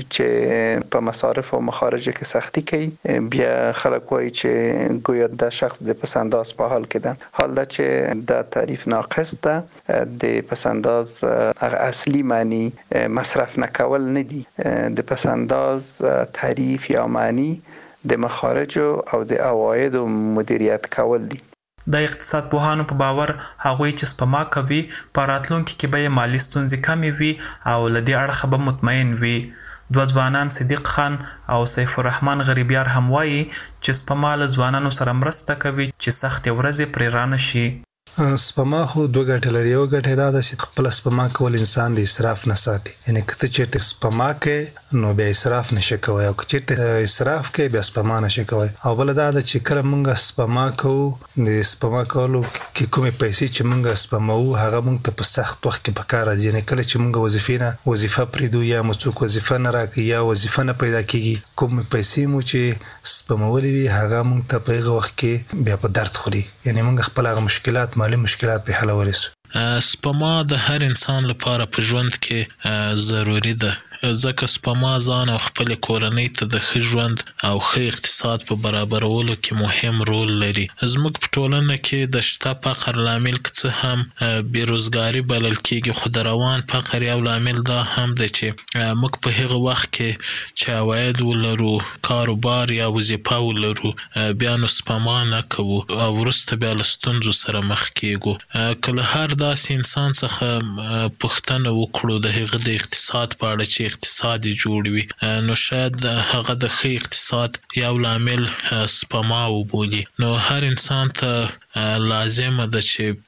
چې په مصارف او مخارج کې سختی کوي بیا خلک وایي چې ګویا د شخص د پس انداز په حال کې ده، حال دا چې د تعریف ناقص ده. د پس انداز اصلي معنی مصرف نه کول نه دي، د پس انداز تعریف یا معنی د مخارج او د عواید مدیریت کول دي. د اقتصاد پوهانو په باور هغوی چې سپما کوي په راتلونکي کې به یې مالي ستونزې کمې وي او له دې اړخه به مطمئن وي. دوه ځوانان صدیق خان او سیف الرحمن غریبیار هم وایي چې سپما له ځوانانو سره مرسته کوي چې سختې ورځې پرې رانه شي. سپما خو دوه ګټې لري. یو ګټه دا ده چې خپل سپما کول انسان د اسراف نه ساتي، یعنی کته چې سپما کوي نو بیا اسراف نشي کوي او چې اسراف کوي بیا سپما نشي کوي. او بل دا ده چې کله موږ سپما کوو د سپما کولو کې کومې پیسې چې موږ سپماو هغه موږ ته په سخت وخت کې پکار راځي، یعنی کله چې موږ وظیفې نه وظیفه پریدو یا مو څوک وظیفه نه راکړي یا وظیفه نه پیدا کیږي، کوم پیسې مو چې سپمولې وي هغه موږ ته په هغه وخت کې بیا په درد خوري، یعنی موږ خپل هغه مشکلات مالي مشکلات په حل ورسو. سپما د هر انسان لپاره په ژوند کې ضروری ده، ځکه سپما ځان او خپل کورنۍ ته د ښه ژوند او ښه اقتصاد په برابرولو کې مهم رول لري. زموږ په ټولنه کې د شته فقر لامل څه هم بیروزګاری بلل کېږي، خو د روان فقر یو لامل دا هم دی چې موږ په هغه وخت کې چې عواید ولرو، کاروبار یا وظیفه ولرو بیا نو سپما نه کوو او وروسته بیا له ستونزو سره مخ کېږو. کله هر داسې انسان څخه پوښتنه وکړو د هغه د اقتصاد په اړه چې اقتصاد جوړ وي، نو شاید هغه د ښه اقتصاد یو لامل سپما وبولي. نو هر انسان ته لازمه ده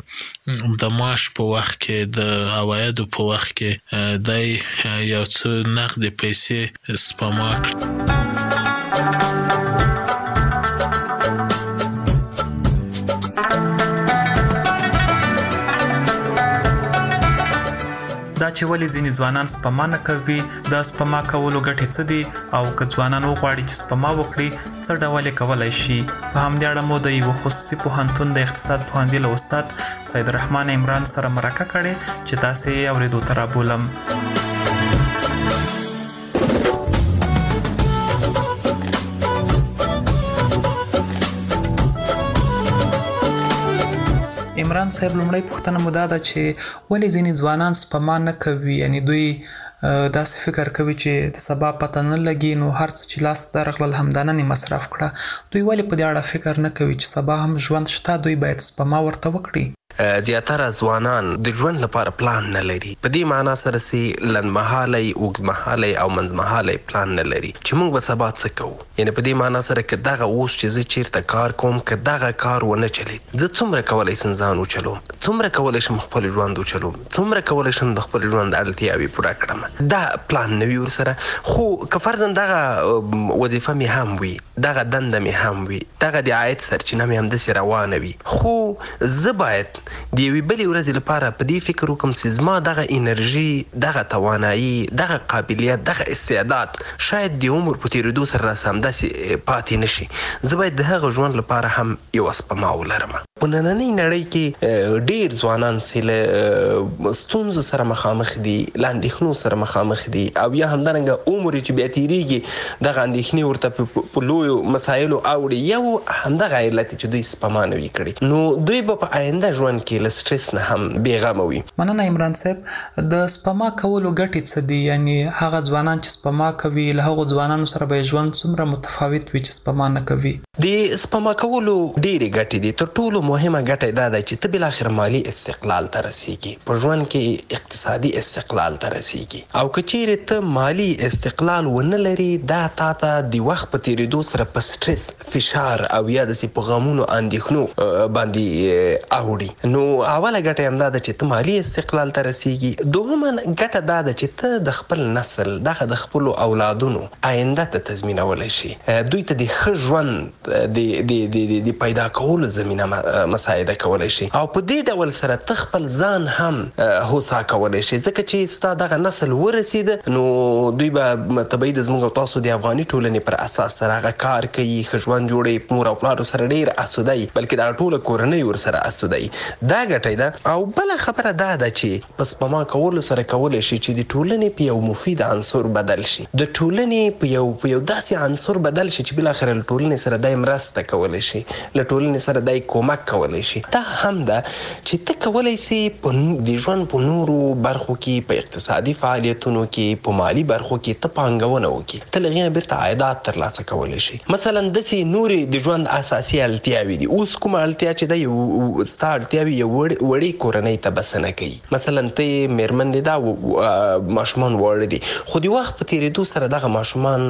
چې د معاش په وخت کې د عوایدو په وخت کې د یو څه نقد پیسې سپما کړي. دا چې ولې ځینې ځوانان سپما نه کوي، د سپما کولو ګټې څه دي او که ځوانان وغواړي چې سپما وکړي څه ډول یې کولی شي. په همدې اړه مو د یوه خصوصي پوهنتون د اقتصاد پوهنځي له استاد سید الرحمن عمران سره مرکه کړې چې تاسې یې اورېدو ته رابولم. عمران صاحب لومړی پوښتنه مو دا ده چې ولې ځینې ځوانان سپما نه کوي، یعنی دوی داسې فکر کوي چې د سبا پته نه لګي نو هر څه چې لاس ته درغلل همدا نن یې مصرف کړه. دوی ولې په دې اړه فکر نه کوي چې سبا هم ژوند شته، دوی باید سپما ورته وکړي؟ زیاتره ځوانان د ژوند لپاره پلان نه لري. په دې معنا سره سي لنډمهالی اوږدمهالی او منځمهالی پلان نه لري چې موږ به سبا څه کوو. یعنې په دې معنا سره که دغه اوس چې زه چیرته کار کوم که دغه کار ونه چلید زه څومره کولی شم ځان وچلوم، څومره کولی شم خپل ژوند وچلوم، څومره کولی شم د خپل ژوند اړتیاوې پوره کړم. دا پلان نه وي ورسره. خو که فرضاً دغه وظیفه مې هم وي، دغه دنده مې هم وي، دغه د عاید سرچینه مې همداسې روانه وي، خو زه باید د یوې بلې ورځې لپاره په دې فکر وکړم چې زما دغه انرژي، دغه توانایي، دغه قابلیت، دغه استعداد شاید د عمر په تېرېدو سره راسه همداسې پاتې نه شي. زه باید د هغه ژوند لپاره هم یوه سپما ولرم. په نننۍ نړۍ کې ډېر ځوانان چې له ستونزو سره مخامخ دي، له اندېښنو سره مخامخ دي، او یا همدارنګه عمر چې بیا تېرېږي دغه اندېښنې ورته په لویو مسایلو اوړي. یو همدغه علت چې دوی سپما نه وي کړې، نو دوی به په آینده ژوند کې له سټرس نه هم بېغمه وي. مننه عمران صاحب. د سپما کولو ګټې څه دي؟ یعنی هغه ځوانان چې سپما کوي له هغو ځوانانو سره به ژوند څومره متفاوت وي چې سپما نه کوي؟ د سپما کولو ډېرې ګټې دي. تر ټولو مهمه ګټه دا ده چې ته بالاخره مالي استقلال ته رسیږي، په ژوند کې اقتصادي استقلال ته رسیږي. او که چیرې ته مالي استقلال ونه لري دا تا ته د وخت په تېرېدو سره په سټرس، فشار او یا داسې په غمونو اندېښنو باندې اوړي. نو اوله ګټه همدا ده چې ته مالي استقلال ته رسیږي. دوهمه ګټه دا ده چې ته د خپل نسل دغه د خپلو اولادونو آینده ته تضمینولی شي، دوی ته د ښه ژوند د پیدا کولو زمینه مساعده کولی شي، او په دې ډول سره ته خپل ځان هم هوسا کولی شي. ځکه چې ستا دغه نسل ورسېده نو دوی به طبیعي د زموږ او تاسو د افغاني ټولنې پر اساس سره هغه کار کوي، ښه ژوند جوړوي، مور او پلارو سره ډېر اسوده وي، بلکې دا ټوله کورنۍ ورسره اسوده وي. دا ګټه ده. او بله خبره دا ده چې په سپما کولو سره کولی شي چې د ټولنې په یو مفید عنصر بدل شي، د ټولنې په یو په یو داسې عنصر بدل شي چې بالاخره له ټولنې سره دای مرسته کولی شي، له ټولنې سره دای کومک کولی شي. دا هم ده چې ته کولی سي د ژوند په نورو برخو کې، په اقتصادي فعالیتونو کې، په مالي برخو کې ته پانګونه وکړي، ته له هغې نه بیرته عایدات ترلاسه کولی شي. مثلا داسې نورې د ژوند اساسي اړتیاوې دي. اوس کومه اړتیا چې ده یو ستا اړتیاوې یو وړې کورنۍ ته بسنه کوي. مثلا ته یې مېرمن دې دا ماشومان واړه دي، خو د وخت په تېرېدو سره دغه ماشومان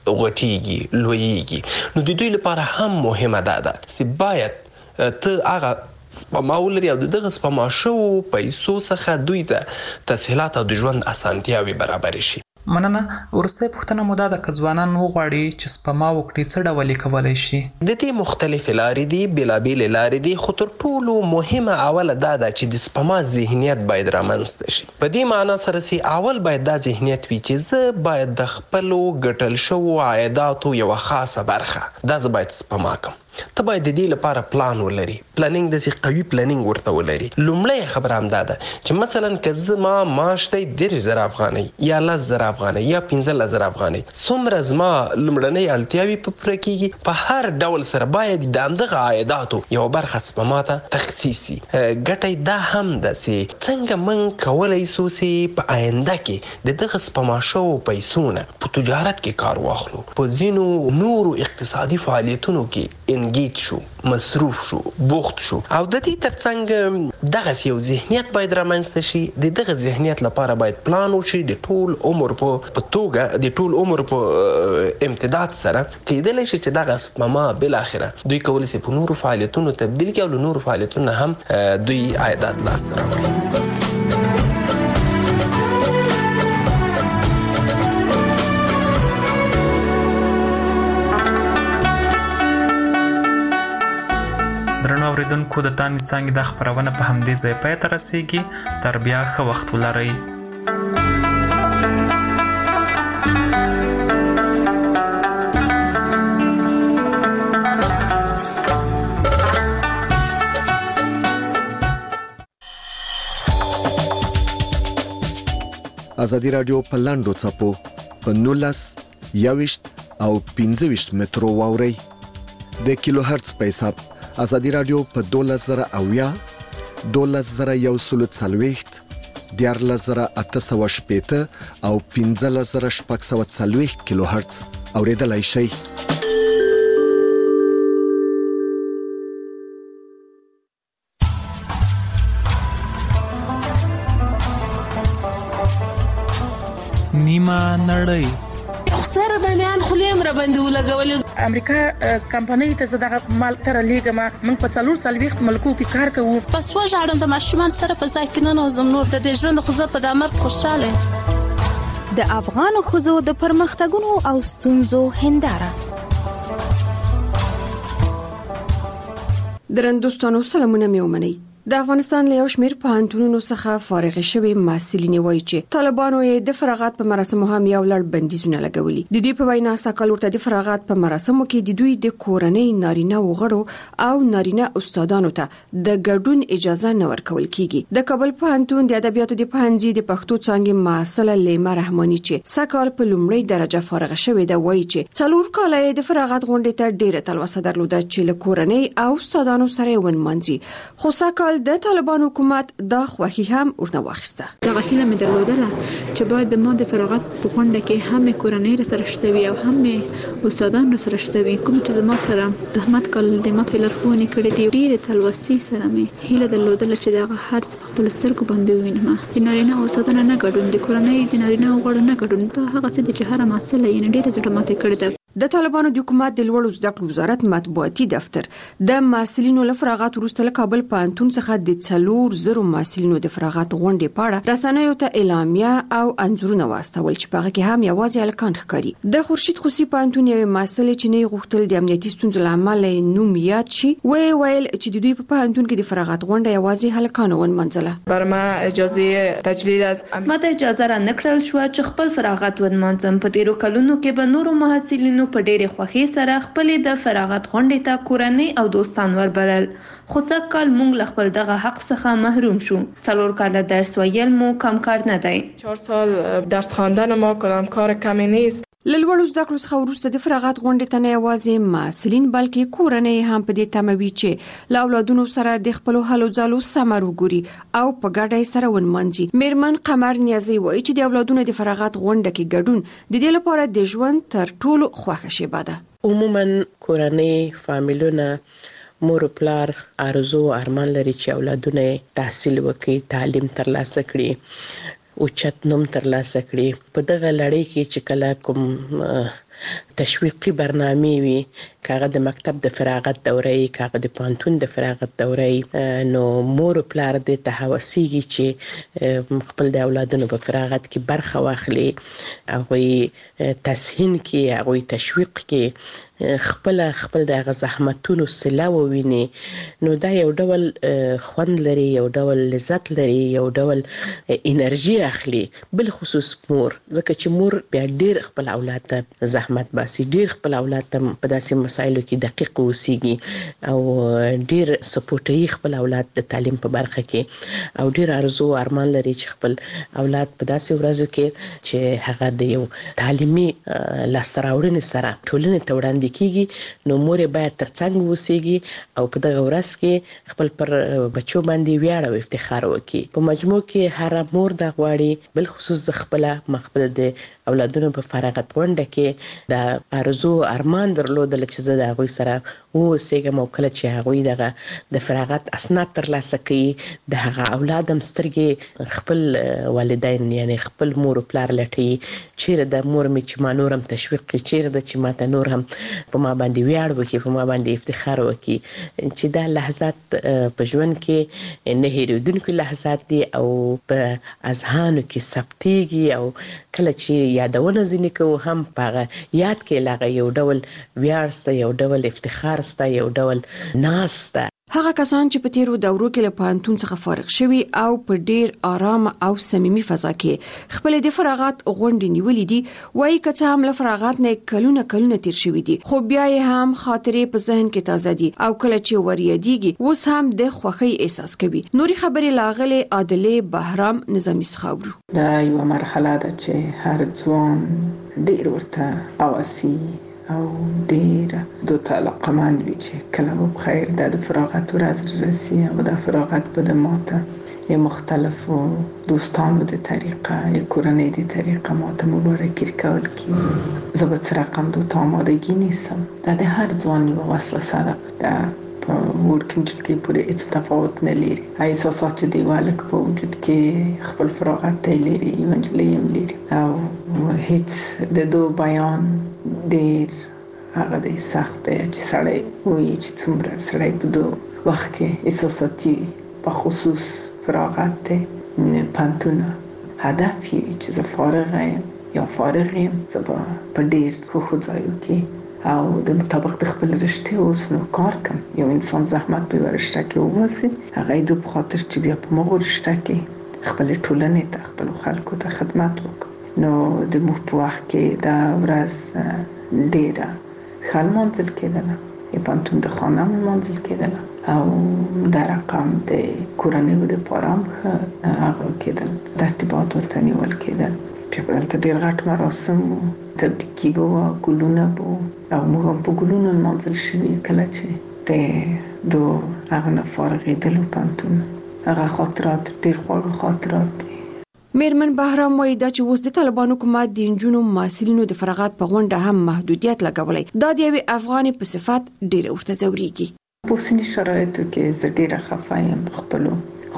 غټېږي، لویېږي. نو د دوی لپاره هم مهمه دا ده چې باید ته هغه سپما ولري او د دغه سپما شوو پیسو څخه دوی ته تسهیلات او د ژوند اسانتیاوې برابرې شي. مننه. وروستۍ پوښتنه مو دا ده که ځوانان وغواړي چې سپما وکړي څه ډول یې کولی شي؟ د دې مختلفې لارې دي، بېلابېلې لارې دي، خو تر ټولو مهمه اوله دا ده چې د سپما ذهنیت باید رامنځته شي. په دې معنا سره چې اول باید دا ذهنیت وي چې زه باید د خپلو ګټل شوو عایداتو یوه خاصه برخه دا زه باید سپما کړم. ته باید د دې لپاره پلان ولري، پلانینګ داسې قوي پلانینګ ورته ولري. لومړی خبره همدا ده چې مثلا که زما معاش دی دېرش زره افغانۍ یا لس زره افغانۍ یا پنځلس زره افغانۍ، څومره زما لومړنۍ اړتیاوې په پوره کېږي، په هر ډول سره باید د همدغه عایداتو یوه برخه سپما ته تخصیص شي. ګټه دا هم ده چې څنګه موږ کولی سو چې په آینده کې د دغه سپما شوو پیسو نه په تجارت کې کار واخلو، په ځینو نورو اقتصادي فعالیتونو کې انګیج شو، مصروف شو، بوخت شو. او د دې ترڅنګ دغسې یو ذهنیت باید رامنځته شي. د دغه ذهنیت لپاره باید پلان وشي د ټول عمر په توګه، د ټول عمر په امتداد سره کېدلی شي چې دغه سپما بالاخره دوی کولی شي په نورو فعالیتونو تبدیل کړي او له نورو فعالیتونو هم دوی عایدات لاسته راوړي. درنو اوریدونکو، د تاندې څانګې دا خپرونه په همدې ځای پای ته رسیږي. تر بیا ښه وخت ولرئ. ازادي رادیو په لاندو څپو په نولس یوشت او پنځه ویشت مترو واوري د کیلو هرتز په حساب. ازادي رادیو په دولس زره اویا، دولس زره یو سلو څلوېښت، دیارلس زره اته سوه شپېته او پنځلس زره شپږ سوه څلوېښت کیلو هرتز اوریدلای شئ. نیمه نړۍ. خسر د میان خلیم را باندې ولګولې. امریکا کمپنۍ ته زداغه مال تر لیګه ما موږ په څلور سلويخت ملکو کې کار کوو. پس وژاړم د ماشومان سره په ځای کې نه نوزم نور د دې ژوند خو زه په د مرګ خوشاله. د افغان ښځو د پرمختګونو او ستونزو هنداره. درنوستانو سلامونه مې ومنئ. د افغانستان له یو شمېر پوهنتونونو څخه فارغ شوي محصلین وایي چې طالبانو یې د فراغت په مراسمو هم یو لړ بندیزونه لګولي. د دوی په وینا ساکال ورته د فراغت په مراسمو کې د دوی د کورنۍ نارینه وغړو او نارینه استادانو ته د ګډون اجازه نه ورکول کیږي. د کابل پوهنتون د ادبیاتو د پوهنځي د پښتو څانګې محصله لیما رحماني چې ساکال په لومړۍ درجه فارغ شوې ده وایي چې څلور کاله د فراغت غونډې ته ډېره تلوسه درلوده چې له کورنۍ او استادانو سره ونمانځي. خو ساکال د طالبان حکومت دا خوخي هم ورنه واخیسته. دا غوښنه مې درلودله چې باید د ما د فراغت په غونډه کې هم کورنۍ سره شتوي او هم استادان سره شتوي. کوم چې زما سره زحمت کول د ما په لارښوونې کړې دي ډېر تلوسي سره مې هیله درلودله چې دا هر څه خپل سترګو باندې وینم. د نارینه او استادانو نه ګډون، د کورنۍ د نارینه غړو نه ګډون، دا هغه څه چې هر مسله یې ډېر زړه ماته کړې ده. د طالبانو د حکومت د لوړو زده کړو وزارت مطبوعاتي دفتر د محصلینو له فراغت وروسته له کابل پوهنتون څخه د څلور زرو محصلینو د فراغت غونډې په اړه رسنیو ته اعلامیه او انځورونه واستول چې په هغه کې هم یوازې الکان ښکاري. د خورشید خوسی پوهنتون یو محصل چې نه غوښتل د امنیتي ستونزو له امله نوم یاد شي وی ویل چې د دوی په پوهنتون کې د فراغت غونډه یوازې هلکان ونمنځله. بر ما اجازه تجلیل از ما د اجازه را نکړل شو چې خپل فراغت ونمنځم. په تیرو کلونو کې به نورو محصلینو په ډېرې خوښۍ سره خپل د فراغت غونډې ته کورنۍ او دوستان وربلل. خو څه کال موږ له خپل دغه حق څخه محروم شو. څلور کاله درس ویل مو کم کار نه دی. چهار سال درس خواندن ما کدام کار کمی نیست. لوړو زده کړو څخه وروسته د فراغت غونډې ته نه یوازې محصلین بلکې کورنۍ هم په دې تمه وي چې له اولادونو سره د خپلو هلو ځلو ثمر وګوري او په ګډه یې سره ونمانځي. میرمن قمر نیازي وایي چې د اولادونو د فراغت غونډه کې ګډون د دې لپاره د ژوند تر ټولو خوښه شیبه ده. عموما کورنۍ فامیلونه مور پلار ارزو ارمان لري چې اولادونه تحصیل وکړي، تعلیم ترلاسه کړي، او چت نوم ترلاسه کړي. په دغه لړۍ کې چې کله کوم تشویقي برنامه وي، کاغه د مکتب د فراغت دورې، کاغه د پانتون د فراغت دورې، نو مور پلار د تهوسيږي چې خپل د اولادونو په فراغت کې برخه واخلي، هغه تسهین کې، هغه تشویق کې خپل خپل د زحمتونو سلا وویني. نو دا یو ډول خوند لري، یو ډول لذت لري، یو ډول انرژي اخلي. بل خصوص مور، ځکه چې مور بیا ډیر خپل اولاد ته زحمت باسي، ډیر خپل اولاد ته په داسې مسایلو کې دقیق اوسېږي او ډیر سپورټي خپل اولاد د تعلیم په برخه کې، او ډیر ارزو ارمان لري چې خپل اولاد په داسې ورځو کې چې هغه د یو تعلیمي لاسته سره ټولنې ته وړاندې کیږي، نو مور باید ترڅنګ وسیږي او په دغه ورځ کې خپل پر بچو باندې ویاړ او افتخار وکړي. په مجموع کې هر مور د غواړي، بل خصوص خپل مخبل د اولادونو په فراغت غونډه کې د ارزو ارمان درلودل چې زه د هغوی سره اوسېږم او کله چې هغوی دغه د فراغت اسناد ترلاسه کوي، د هغه اولاد هم سترګې خپل والدین یعنی خپل مور او پلار لټي، چیرې د مور مې چې ما نور هم تشویق کړي، چیرې د چې ما ته نور هم په ما باندې ویاړ وکړي، په ما باندې افتخار وکړي. چې دا لحظات په ژوند کې نه هېرېدونکي لحظات دي او په اذهانو کې ثبتېږي، او کله چې یادونه ځینې کوو هم په یاد کې لاغه یو ډول ویاړ سته، یو ډول افتخار سته، یو ډول ناز سته. هغه کسان چې په تیرو دورو کې له پوهنتون څخه فارغ شوي او په ډیر آرام او صمیمي فضا کې خپل د فراغت غونډې نیولې دي، وایي که څه هم له فراغت نه کلونه کلونه تیر شوي دي، خو بیا یې هم خاطرې په ذهن کې تازه دي او کله چې وریادېږي اوس هم د خوښۍ احساس کوي. نوري خبرې لاغلې عادلې بهرام نظامی څخاورو. دا یو مرحله ده چې هر ځوان ډیر ورته اواسي او ډیر د علاقمند وي چې کله به خیر د فراغت ورځ رسي او د فراغت په د ماته یې مختلفو دوستانو د طریقه یا کورنۍ د طریقه ماته مبارکي کول کی زه به څه رقم دوته آمادگی نیستم. دا د هر ځوان یو وسوسه ده. دا په ورکنجلګي پورې هیڅ تفاوت نه لري. احساسات چې دی والک په وجود کې خپل فراغت ته لري یو انجلې هم لري او هیڅ د دو بیان ډیر هغه د سخت دی چې سړی وایي چې څومره سړی په دو وخت کې احساساتي په خصوص فراغت ته پانتونه هدف یې چې زه فارغ یم یا فارغ یم زه به په ډیر ښو ځایو کې او د مطابق د خپل رشتې اوس نو کار کوم. یو انسان زحمت په یوه رشته کې وباسي هغه یې د په خاطر چې بیا په مغو رشته کې خپل ټولنې ته خپل خلکو ته خدمت وکړي. نو د موږ په وخت کې دا ورځ ډیره ښه لمانځل کېدله، د پوهنتون د خانه لمانځل کېدله او دا رقم د کورنیو دپاره هم ښه هغه کېدل، ترتیبات ورته نیول کېدل. بیا به دلته ډېر غټ مراسم و، تبریکي به وه، ګلونه به و او موږ هم په ګلونو لمانځل شوي کله چې د دو هغه نه فارغېدلو پوهنتون. هغه خاطرات ډېر خواږه خاطرات دي. میرمن بهرام وایي دا چې اوس د طالبانو حکومت د نجونو محصلینو د فراغت په غونډه هم محدودیت لګولی، دا د یوې افغانې په صفت ډېره ورته ځورېږي. په اوسني شرایطو کې زه ډېره خفه یم په خپلو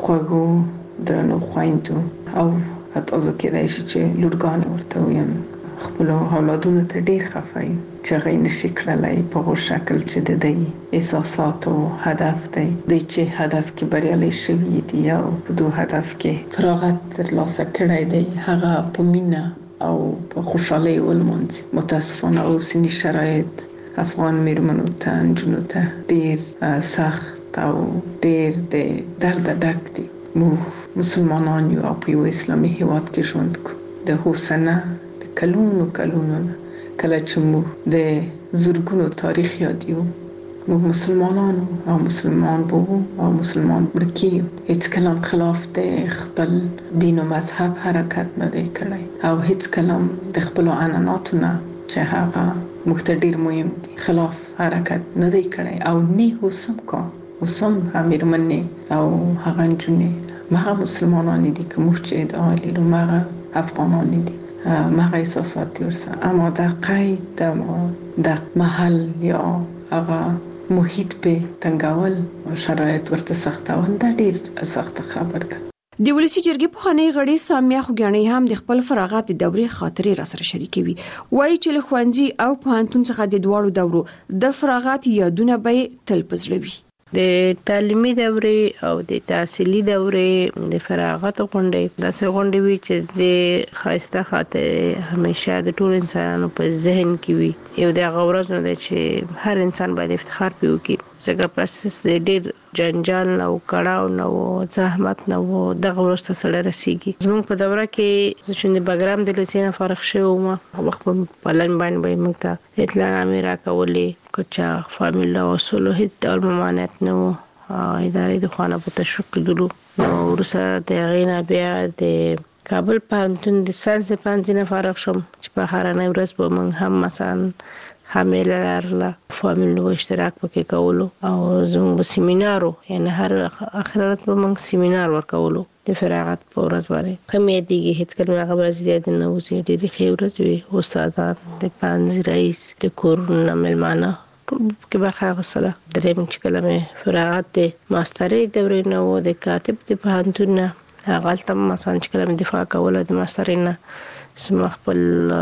خوږو درنو خویندو او حتی زه کېدای شي چې لورګانې ورته ویم خپلو اولادونو ته ډېر خفه یم چې هغه یې نشي کړلی په هغه شکل چې د دوی احساسات او هدف دی دوی چې هدف کې بریالي شوي دي او په دو هدف کې فراغت ترلاسه کړی دی هغه په مینه او په خوشحالۍ ولمانځي. متاسفانه اوسني شرایط افغان میرمنو ته نجونو ته ډېر سخت او ډېر د درده ډک دي. موږ مسلمانان یو او په یو اسلامي هیواد کې ژوند کوو. د حوصنه د کلونو کلونو کله چې موږ د زرګونو تاریخ یادیو موږ مسلمانان او مسلمان بو او مسلمان برکیو هیڅ کلام خلاف د خپل دین او مذهب حرکت نه دی کړی او هیڅ کلام د خپل عنعناتو نه چې هغه موږ ته ډېر مهم دي خلاف حرکت نه دی کړی او نه اوسم کا اوسم همیرمنې او هغه نجونې مغه مسلمانان دي که موږ چې ادعا لرو مغه افغانان دي مغه احساسات ورسه اما در قید در محل یا هغه محیط به تنګول شرایط ورته سختول دا ډېر سخت خبر ده. د ولسی جرګې پخوانی غړي سامیه خوګانی هم د خپل فراغت د دورې خاطرې را سره شریکوي. وایي چې له ښوونځي او پوهنتون څخه د دواړو دورو د فراغت یادونه به تل په زړه وي. د تعلیمي دورې او د تحصیلي دورې د فراغت غونډې داسې غونډې وي چې د ښایسته خاطرې همیشه د ټولو انسانانو په ذهن کې وي. یو د هغه ورځ نه ده چې هر انسان باید افتخار پرې وکړي ځکه پس د ډېر جنجال نه و کړاو نه و زحمت نه و دغه ورځ ته سړی رسېږي. زموږ په دوره کې زه چې د بګرام د لیسې نه فارغ شوې وم هغه وخت په لن باندې به یې موږ ته اطلاعنامې راکولې که چا فامیل راوستلو هېڅ ډول ممانعت نه و ادارې د خوا نه په تشویق کېدلو. نو وروسته د هغې نه بیا د کابل پوهنتون د ساینس د پوهنځي نه فارغ شوم چې په هرنۍ ورځ به موږ هم مثلا حامله لرله فامیلو اشتراک پکې کولو او زموږ به سیمینارو یعنی هر اخر ورځ به موږ سیمینار ورکولو د فراغت په ورځ باندې. ښه مې یادېږي هېڅ کله مې هغه ورځ د یاد نه وځي. ډېرې ښې ورځې وې. استادان د پوهنځي رئیس د کورونو نه مېلمانه ټول پکې برخه اخیستله. درېیم چې کله مې فراغت د ماسټرۍ دورې نه و د کاتب د پوهنتون نه هغه هلته مثلا چې کله مې دفاع کوله د ماسټرۍ نه زما خپل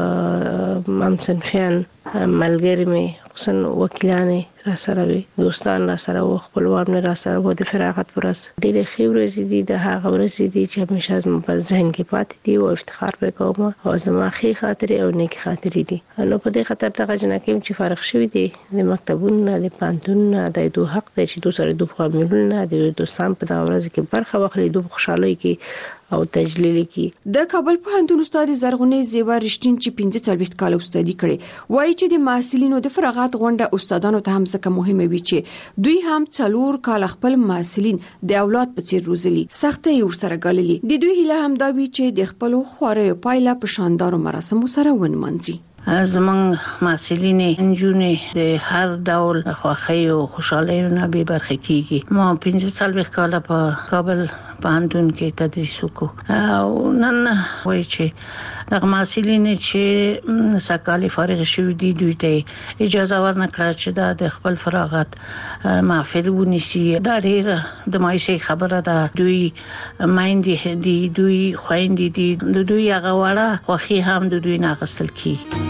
همصنفیان ملګري مې خصوصا وکیلانې را سره وي دوستان را سره وو خپلوان مې را سره وو د فراغت په ورځ. ډېرې ښې ورځې دي د هغه ورځې دي چې همیشه زما په ذهن کې پاتې دي او افتخار پرې کوم او زما ښې خاطرې او نیکې خاطرې دي. نو په دې خاطر دغه جنکۍ چې فارغ شوي دي د مکتبونو نه د پوهنتون نه د دو حق دی چې دو سره دو فامیلونو نه د دوستان په دغه ورځ کې برخه واخلي دو خوشحالۍ کې او تجلیل کې. د کابل پوهنتون استاد زرغونې زیوا رښتین چې پنځه څلوېښت کاله استادي کړې وایي چې د محصلینو د فراغت غونډه استادانو ته هم ځکه مهمه وي چې دوی هم څلور کاله خپل محصلین د اولاد په څیر روزلي سختۍ ورسره ګاللي. د دوی هیله هم دا وي چې د خپلو خواریو پایله په شاندارو مراسمو سره ونمانځي. زمونږ محصلینې نجونې د هر ډول خوښۍ او خوشحالیو نه بې برخې کېږي. ما پنځه څلوېښت کاله په کابل پوهنتون کې تدریس وکړو او نن وایي چې دغه محصلین چې سکالي فارغ شوي دي دوی ته اجازه ورنکړه چې دا د خپل فراغت محفل ونیسي. دا ډېر د مایوسۍ خبره ده. دوی مایندې دي، دوی خویندې دي، د دوی هغه وړه خوښي هم د دوی نه اخیستل کیږي.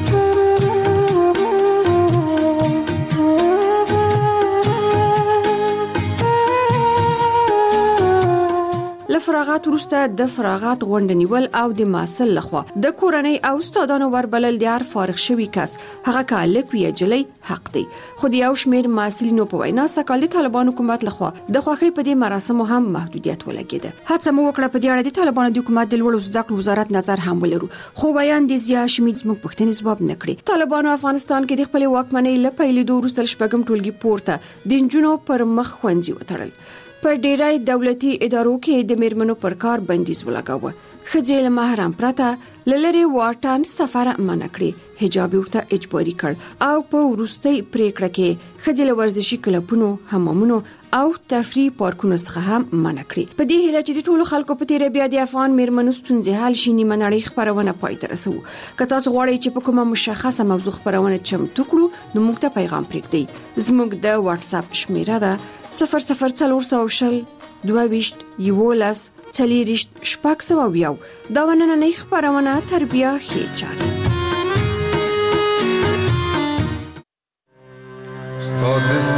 فراغت وروسته د فراغت غونډه نیول او د محصل لخوا د کورنۍ او استادانو وربلل د هر فارغ شوي کس هغه کالک وی جلی حق دی. خو د یو شمیر محصلینو په وینا سکال د طالبان حکومت لخوا د خوښۍ په دې مراسمو هم محدودیت ولګیده. هڅه مو وکړه په دې اړه د طالبان د حکومت د لوړو زده کړو وزارت نظر هم ولرو، خو بیان د ضیا شمید زموږ پوښتنې ځواب نه کړي. طالبانو افغانستان کې د خپل واکمنۍ له پیلېدو وروسته شپږم ټولګي پورته د نجونو پر مخ خوندي وتړل. په ډیری دولتي ادارو کې د میرمنو پر کار بندیز ولګاوه. ښځې له محرم پرته له لرې واټن سفر منع کړي، حجاب ورته اجباري کړ او په وروستۍ پریکړه کې ښځې له ورزشي کلبونو، حمامونو او تفریح پارکونو څخه هم منع کړي. په دې هیله چې د ټولو خلکو په تیره بیا د افغان میرمنو ستونزې حل شي، نیمه نړۍ خپرونه پای ته رسوو. که تاسو غواړئ چې په کومه مشخصه موضوع خپرونه چمتو کړو نو موږ ته پیغام پرېږدئ. زموږ د واتس اپ شمیره ده صفر صفر څلور سوه شل دوه ویشت یولس څلېرویشت شپږ سوه اویا. دا نننۍ خپرونه تربیه ښې چارې.